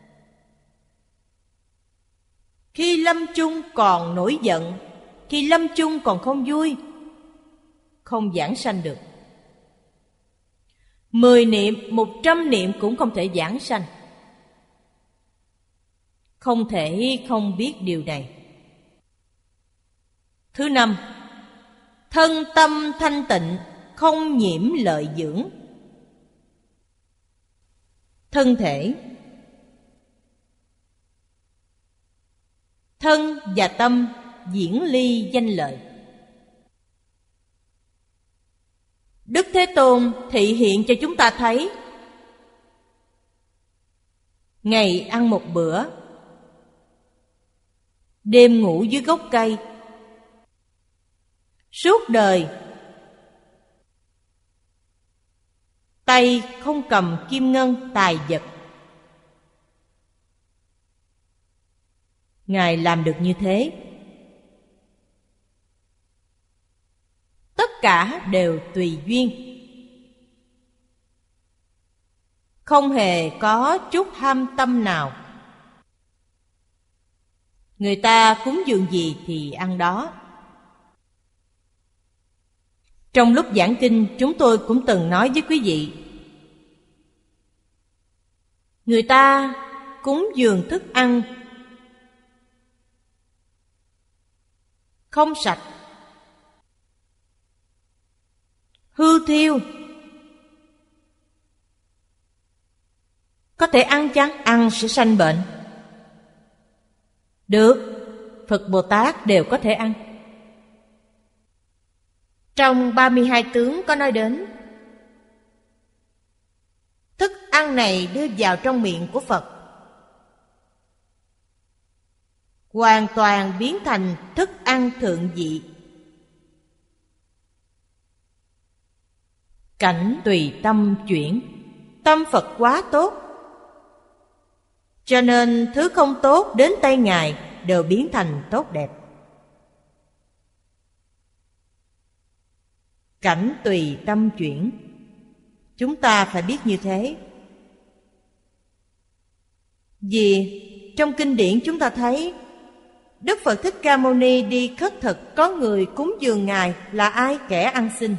Khi lâm chung còn nổi giận, khi lâm chung còn không vui, không giảng sanh được. Mười niệm, một trăm niệm cũng không thể giảng sanh. Không thể không biết điều này. Thứ năm, thân tâm thanh tịnh, không nhiễm lợi dưỡng. Thân thể, thân và tâm diễn ly danh lợi. Đức Thế Tôn thị hiện cho chúng ta thấy, ngày ăn một bữa, đêm ngủ dưới gốc cây, suốt đời tay không cầm kim ngân tài vật. Ngài làm được như thế. Tất cả đều tùy duyên, không hề có chút ham tâm nào. Người ta cúng dường gì thì ăn đó. Trong lúc giảng kinh, chúng tôi cũng từng nói với quý vị, người ta cúng dường thức ăn không sạch, hư thiêu, có thể ăn chăng? Ăn sẽ sanh bệnh. Được, Phật Bồ Tát đều có thể ăn. Trong ba mươi hai tướng có nói đến, thức ăn này đưa vào trong miệng của Phật, hoàn toàn biến thành thức ăn thượng vị. Cảnh tùy tâm chuyển, tâm Phật quá tốt, cho nên thứ không tốt đến tay Ngài đều biến thành tốt đẹp. Cảnh tùy tâm chuyển, chúng ta phải biết như thế. Vì trong kinh điển chúng ta thấy Đức Phật Thích Ca Mâu Ni đi khất thực, có người cúng dường Ngài là ai? Kẻ ăn xin.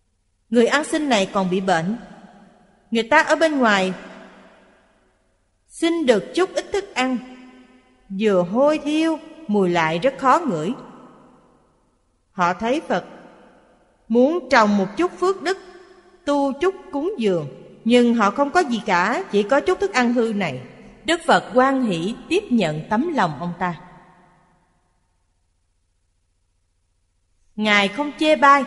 Người ăn xin này còn bị bệnh, người ta ở bên ngoài xin được chút ít thức ăn, vừa hôi thiêu, mùi lại rất khó ngửi. Họ thấy Phật muốn trồng một chút phước đức, tu chút cúng dường, nhưng họ không có gì cả, chỉ có chút thức ăn hư này. Đức Phật hoan hỷ tiếp nhận tấm lòng ông ta. Ngài không chê bai.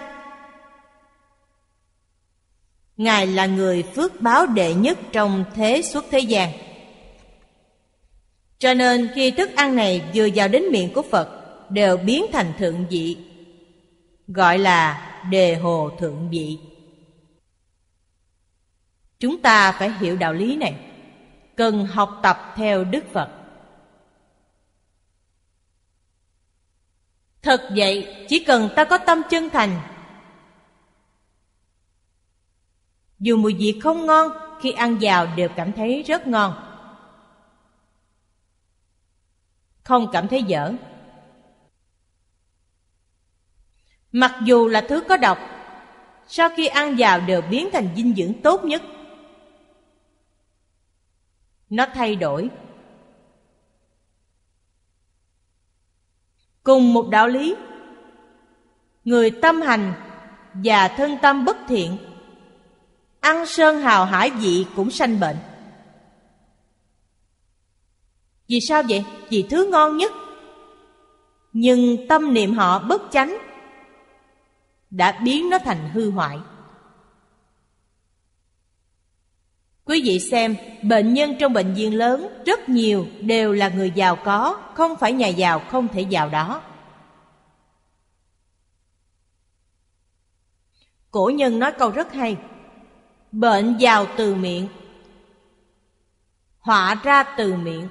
Ngài là người phước báo đệ nhất trong thế xuất thế gian. Cho nên khi thức ăn này vừa vào đến miệng của Phật, đều biến thành thượng vị, gọi là đề hồ thượng vị. Chúng ta phải hiểu đạo lý này, cần học tập theo Đức Phật. Thật vậy, chỉ cần ta có tâm chân thành, dù mùi vị không ngon, khi ăn vào đều cảm thấy rất ngon, không cảm thấy dở. Mặc dù là thứ có độc, sau khi ăn vào đều biến thành dinh dưỡng tốt nhất. Nó thay đổi. Cùng một đạo lý, người tâm hành và thân tâm bất thiện, ăn sơn hào hải vị cũng sanh bệnh. Vì sao vậy? Vì thứ ngon nhất, nhưng tâm niệm họ bất chánh, đã biến nó thành hư hoại. Quý vị xem, bệnh nhân trong bệnh viện lớn rất nhiều đều là người giàu có, không phải nhà giàu không thể vào đó. Cổ nhân nói câu rất hay: bệnh vào từ miệng, họa ra từ miệng.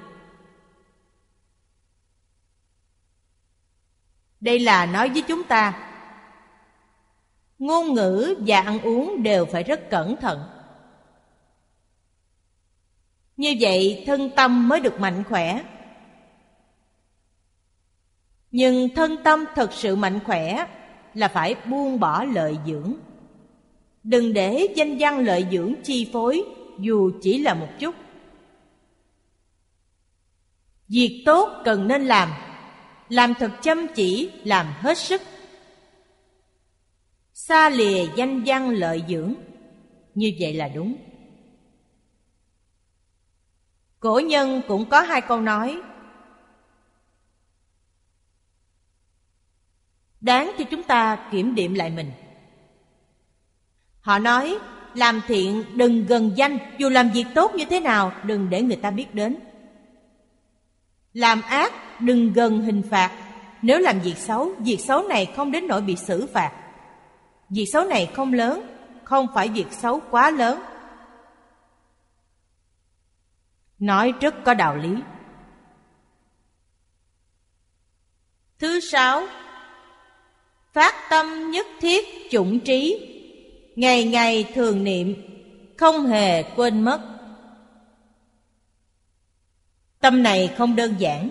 Đây là nói với chúng ta, ngôn ngữ và ăn uống đều phải rất cẩn thận. Như vậy thân tâm mới được mạnh khỏe. Nhưng thân tâm thật sự mạnh khỏe là phải buông bỏ lợi dưỡng. Đừng để danh văn lợi dưỡng chi phối, dù chỉ là một chút. Việc tốt cần nên làm, làm thật chăm chỉ, làm hết sức. Xa lìa danh văn lợi dưỡng, như vậy là đúng. Cổ nhân cũng có hai câu nói đáng cho chúng ta kiểm điểm lại mình. Họ nói, làm thiện đừng gần danh, dù làm việc tốt như thế nào đừng để người ta biết đến. Làm ác đừng gần hình phạt, nếu làm việc xấu, việc xấu này không đến nỗi bị xử phạt. Việc xấu này không lớn, không phải việc xấu quá lớn. Nói rất có đạo lý. Thứ sáu, phát tâm nhất thiết chủng trí, ngày ngày thường niệm, không hề quên mất. Tâm này không đơn giản.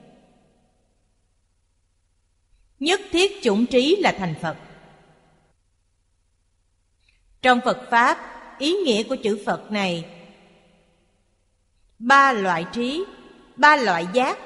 Nhất thiết chủng trí là thành Phật. Trong Phật Pháp, ý nghĩa của chữ Phật này, ba loại trí, ba loại giác,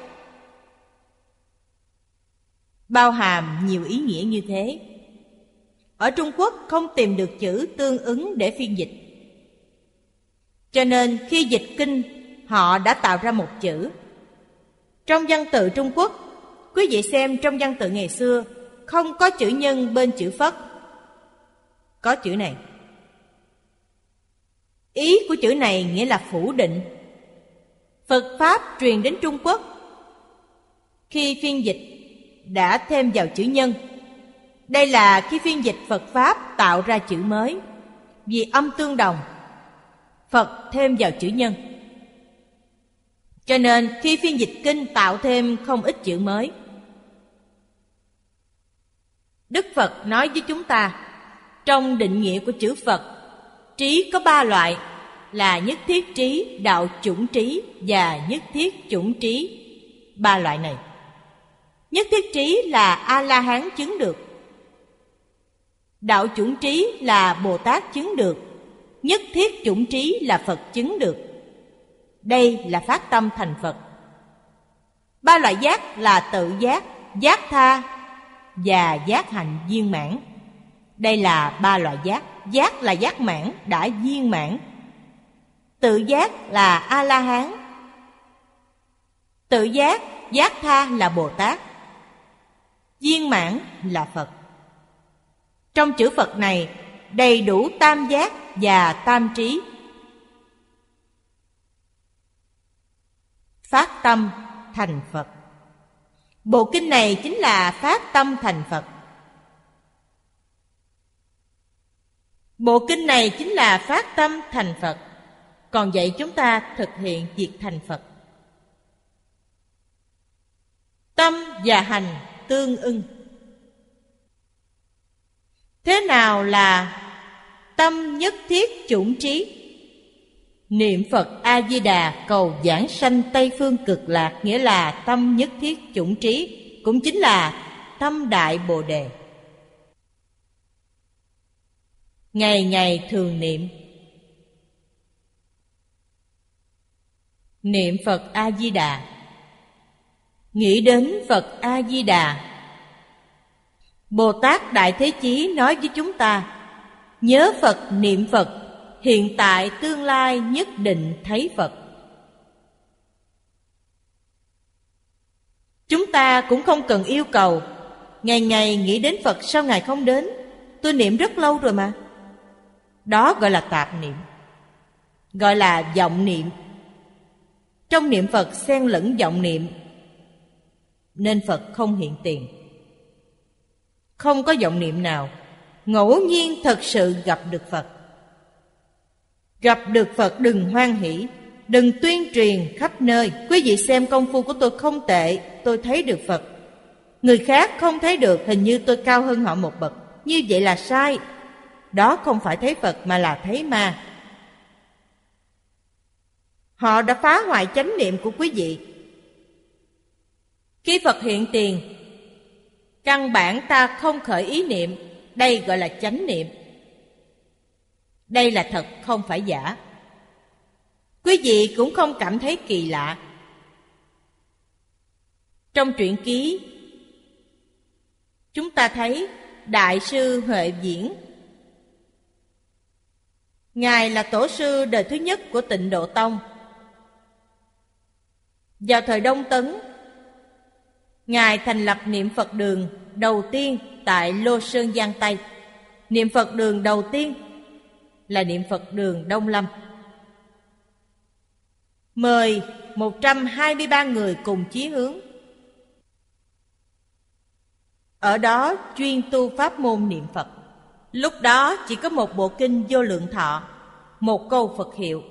bao hàm nhiều ý nghĩa như thế. Ở Trung Quốc không tìm được chữ tương ứng để phiên dịch, cho nên khi dịch kinh, họ đã tạo ra một chữ. Trong văn tự Trung Quốc, quý vị xem trong văn tự ngày xưa, không có chữ nhân bên chữ Phất, có chữ này. Ý của chữ này nghĩa là phủ định. Phật Pháp truyền đến Trung Quốc, khi phiên dịch đã thêm vào chữ nhân. Đây là khi phiên dịch Phật Pháp tạo ra chữ mới. Vì âm tương đồng, Phật thêm vào chữ nhân, cho nên khi phiên dịch kinh tạo thêm không ít chữ mới. Đức Phật nói với chúng ta, trong định nghĩa của chữ Phật, trí có ba loại là nhất thiết trí, đạo chủng trí và nhất thiết chủng trí. Ba loại này, nhất thiết trí là A-la-hán chứng được, đạo chủng trí là Bồ Tát chứng được, nhất thiết chủng trí là Phật chứng được. Đây là phát tâm thành Phật. Ba loại giác là tự giác, giác tha và giác hành viên mãn. Đây là ba loại giác. Giác là giác mãn, đã viên mãn. Tự giác là A-la-hán. Tự giác, giác tha là Bồ Tát. Viên mãn là Phật. Trong chữ Phật này đầy đủ tam giác và tam trí. Phát tâm thành Phật. Bộ kinh này chính là phát tâm thành Phật. Bộ kinh này chính là phát tâm thành Phật. Còn dạy chúng ta thực hiện việc thành Phật. Tâm và hành tương ưng. Thế nào là tâm nhất thiết chủng trí? Niệm Phật A-di-đà cầu giảng sanh Tây Phương Cực Lạc, nghĩa là tâm nhất thiết chủng trí, cũng chính là tâm Đại Bồ Đề. Ngày ngày thường niệm. Niệm Phật A-di-đà, nghĩ đến Phật A-di-đà. Bồ Tát Đại Thế Chí nói với chúng ta, nhớ Phật, niệm Phật, hiện tại tương lai nhất định thấy Phật. Chúng ta cũng không cần yêu cầu ngày ngày nghĩ đến Phật, sao Ngài không đến? Tôi niệm rất lâu rồi mà. Đó gọi là tạp niệm, gọi là vọng niệm. Trong niệm Phật xen lẫn vọng niệm, nên Phật không hiện tiền. Không có vọng niệm nào ngẫu nhiên thật sự gặp được Phật. Gặp được Phật đừng hoan hỷ, đừng tuyên truyền khắp nơi. Quý vị xem công phu của tôi không tệ, tôi thấy được Phật. Người khác không thấy được, hình như tôi cao hơn họ một bậc. Như vậy là sai. Đó không phải thấy Phật mà là thấy ma. Họ đã phá hoại chánh niệm của quý vị. Khi Phật hiện tiền, căn bản ta không khởi ý niệm. Đây gọi là chánh niệm. Đây là thật, không phải giả. Quý vị cũng không cảm thấy kỳ lạ. Trong truyện ký, chúng ta thấy Đại sư Huệ Viễn. Ngài là tổ sư đời thứ nhất của Tịnh Độ Tông. Vào thời Đông Tấn, Ngài thành lập niệm Phật đường đầu tiên tại Lô Sơn Giang Tây. Niệm Phật đường đầu tiên là niệm Phật đường Đông Lâm. Mời một trăm hai mươi ba người cùng chí hướng. Ở đó chuyên tu pháp môn niệm Phật. Lúc đó chỉ có một bộ kinh Vô Lượng Thọ, một câu Phật hiệu.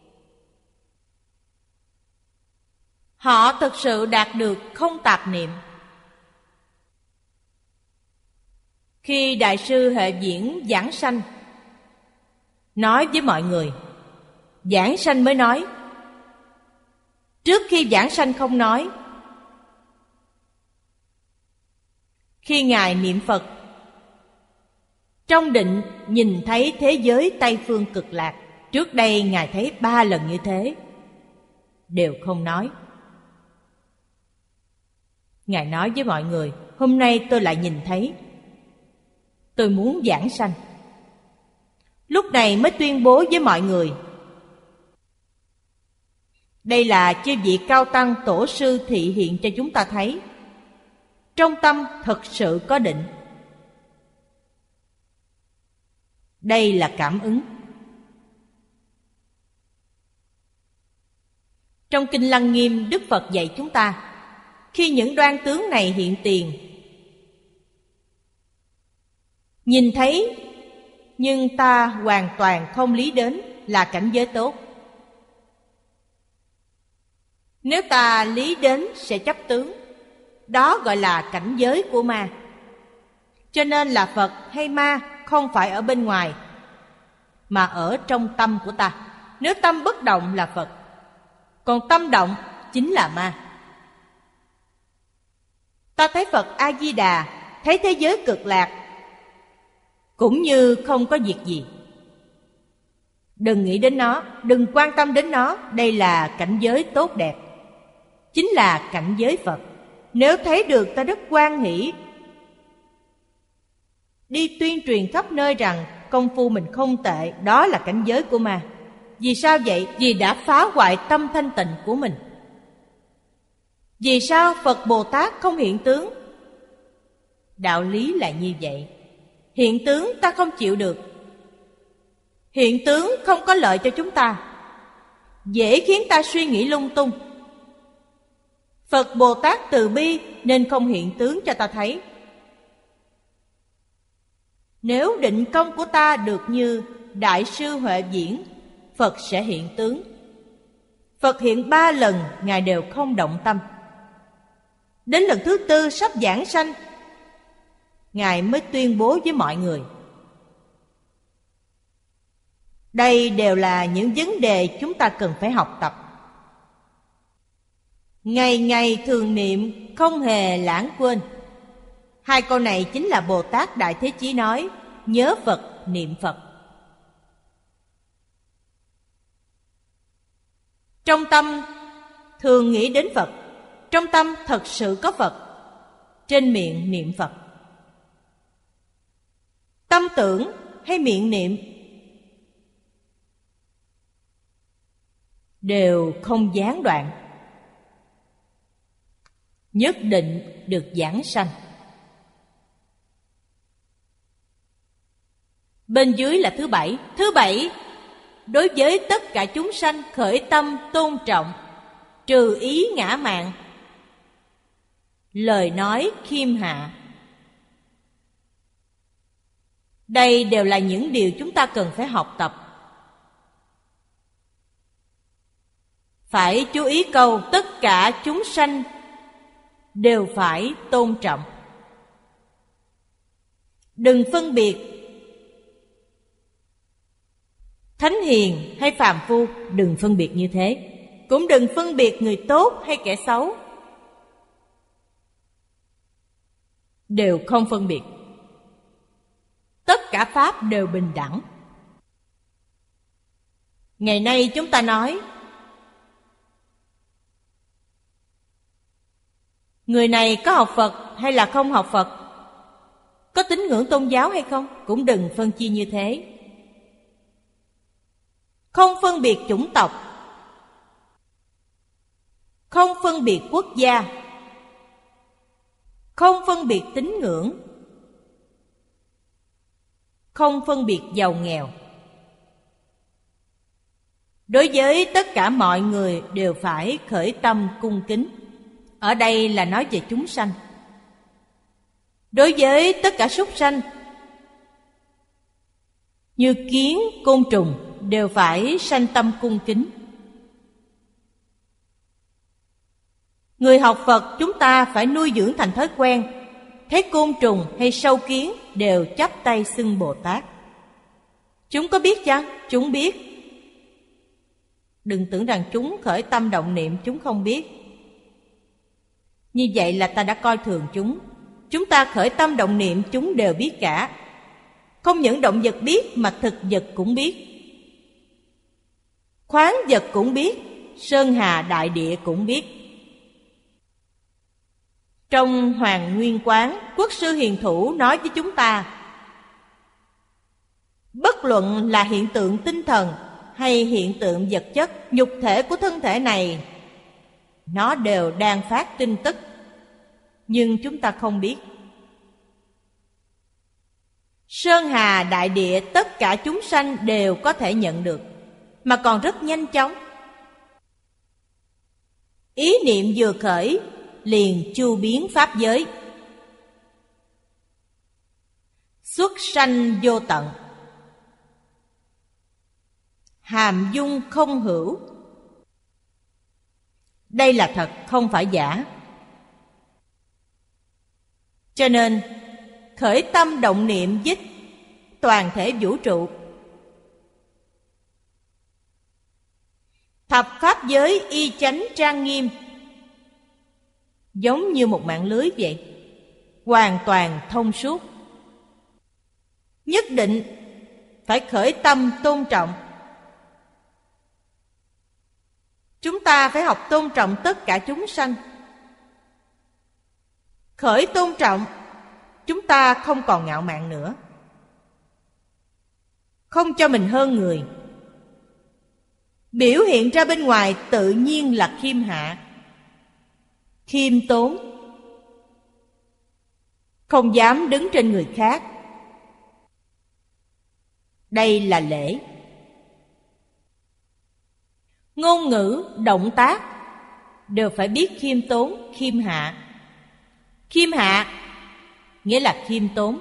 Họ thực sự đạt được không tạp niệm. Khi Đại sư Huệ Viễn giảng sanh, nói với mọi người, giảng sanh mới nói. Trước khi giảng sanh không nói. Khi Ngài niệm Phật, trong định nhìn thấy thế giới Tây Phương Cực Lạc. Trước đây Ngài thấy ba lần như thế, đều không nói. Ngài nói với mọi người, hôm nay tôi lại nhìn thấy, tôi muốn giảng sanh. Lúc này mới tuyên bố với mọi người. Đây là chư vị cao tăng tổ sư thị hiện cho chúng ta thấy. Trong tâm thật sự có định. Đây là cảm ứng. Trong Kinh Lăng Nghiêm, Đức Phật dạy chúng ta, khi những đoan tướng này hiện tiền, nhìn thấy nhưng ta hoàn toàn không lý đến là cảnh giới tốt. Nếu ta lý đến sẽ chấp tướng, đó gọi là cảnh giới của ma. Cho nên là Phật hay ma không phải ở bên ngoài, mà ở trong tâm của ta. Nếu tâm bất động là Phật, còn tâm động chính là ma. Ta thấy Phật A-di-đà, thấy thế giới Cực Lạc, cũng như không có việc gì. Đừng nghĩ đến nó, đừng quan tâm đến nó. Đây là cảnh giới tốt đẹp, chính là cảnh giới Phật. Nếu thấy được ta rất hoan hỷ, đi tuyên truyền khắp nơi rằng công phu mình không tệ, đó là cảnh giới của ma. Vì sao vậy? Vì đã phá hoại tâm thanh tịnh của mình. Vì sao Phật Bồ Tát không hiện tướng? Đạo lý là như vậy. Hiện tướng ta không chịu được. Hiện tướng không có lợi cho chúng ta, dễ khiến ta suy nghĩ lung tung. Phật Bồ Tát từ bi nên không hiện tướng cho ta thấy. Nếu định công của ta được như Đại sư Huệ Diễn, Phật sẽ hiện tướng. Phật hiện ba lần, Ngài đều không động tâm. Đến lần thứ tư sắp giảng sanh, Ngài mới tuyên bố với mọi người. Đây đều là những vấn đề chúng ta cần phải học tập. Ngày ngày thường niệm, không hề lãng quên. Hai câu này chính là Bồ Tát Đại Thế Chí nói, nhớ Phật, niệm Phật. Trong tâm thường nghĩ đến Phật, trong tâm thật sự có Phật, trên miệng niệm Phật. Tâm tưởng hay miệng niệm đều không gián đoạn, nhất định được giảng sanh. Bên dưới là thứ bảy. Thứ bảy, đối với tất cả chúng sanh khởi tâm tôn trọng, trừ ý ngã mạn, lời nói khiêm hạ. Đây đều là những điều chúng ta cần phải học tập. Phải chú ý câu tất cả chúng sanh đều phải tôn trọng. Đừng phân biệt thánh hiền hay phàm phu, đừng phân biệt như thế. Cũng đừng phân biệt người tốt hay kẻ xấu, đều không phân biệt. Tất cả pháp đều bình đẳng. Ngày nay chúng ta nói người này có học Phật hay là không học Phật, có tín ngưỡng tôn giáo hay không, cũng đừng phân chia như thế. Không phân biệt chủng tộc, không phân biệt quốc gia, không phân biệt tín ngưỡng, không phân biệt giàu nghèo. Đối với tất cả mọi người đều phải khởi tâm cung kính. Ở đây là nói về chúng sanh. Đối với tất cả súc sanh như kiến, côn trùng đều phải sanh tâm cung kính. Người học Phật chúng ta phải nuôi dưỡng thành thói quen, thấy côn trùng hay sâu kiến đều chắp tay xưng Bồ Tát. Chúng có biết chăng? Chúng biết. Đừng tưởng rằng chúng khởi tâm động niệm chúng không biết. Như vậy là ta đã coi thường chúng. Chúng ta khởi tâm động niệm chúng đều biết cả. Không những động vật biết mà thực vật cũng biết, khoáng vật cũng biết, sơn hà đại địa cũng biết. Trong Hoàng Nguyên Quán, Quốc sư Hiền Thủ nói với chúng ta, bất luận là hiện tượng tinh thần hay hiện tượng vật chất, nhục thể của thân thể này, nó đều đang phát tin tức, nhưng chúng ta không biết. Sơn hà đại địa tất cả chúng sanh đều có thể nhận được, mà còn rất nhanh chóng. Ý niệm vừa khởi liền chu biến pháp giới, xuất sanh vô tận, hàm dung không hữu. Đây là thật, không phải giả. Cho nên khởi tâm động niệm với toàn thể vũ trụ, thập pháp giới y chánh trang nghiêm, giống như một mạng lưới vậy, hoàn toàn thông suốt. Nhất định phải khởi tâm tôn trọng, Chúng ta phải học tôn trọng tất cả chúng sanh. Khởi tôn trọng, chúng ta không còn ngạo mạn nữa, không cho mình hơn người. Biểu hiện ra bên ngoài tự nhiên là khiêm hạ, khiêm tốn, không dám đứng trên người khác. Đây là lễ. Ngôn ngữ, động tác đều phải biết khiêm tốn, khiêm hạ. Khiêm hạ nghĩa là khiêm tốn.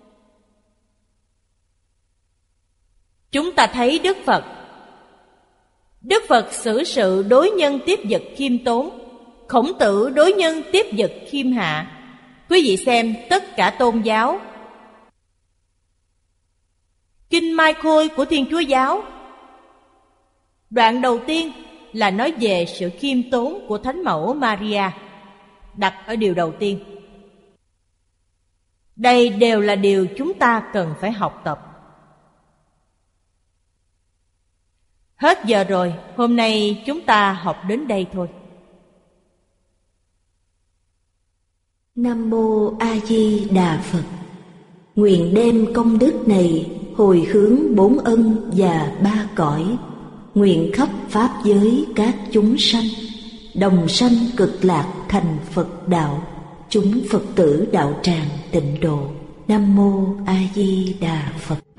Chúng ta thấy Đức Phật Đức Phật xử sự đối nhân tiếp vật khiêm tốn, Khổng Tử đối nhân tiếp vật khiêm hạ. Quý vị xem tất cả tôn giáo. Kinh Mai Khôi của Thiên Chúa giáo, đoạn đầu tiên là nói về sự khiêm tốn của Thánh Mẫu Maria, đặt ở điều đầu tiên. Đây đều là điều chúng ta cần phải học tập. Hết giờ rồi, hôm nay chúng ta học đến đây thôi. Nam Mô A Di Đà Phật. Nguyện đem công đức này hồi hướng bốn ân và ba cõi, nguyện khắp pháp giới các chúng sanh đồng sanh cực lạc thành Phật đạo, chúng Phật tử đạo tràng tịnh độ. Nam Mô A Di Đà Phật.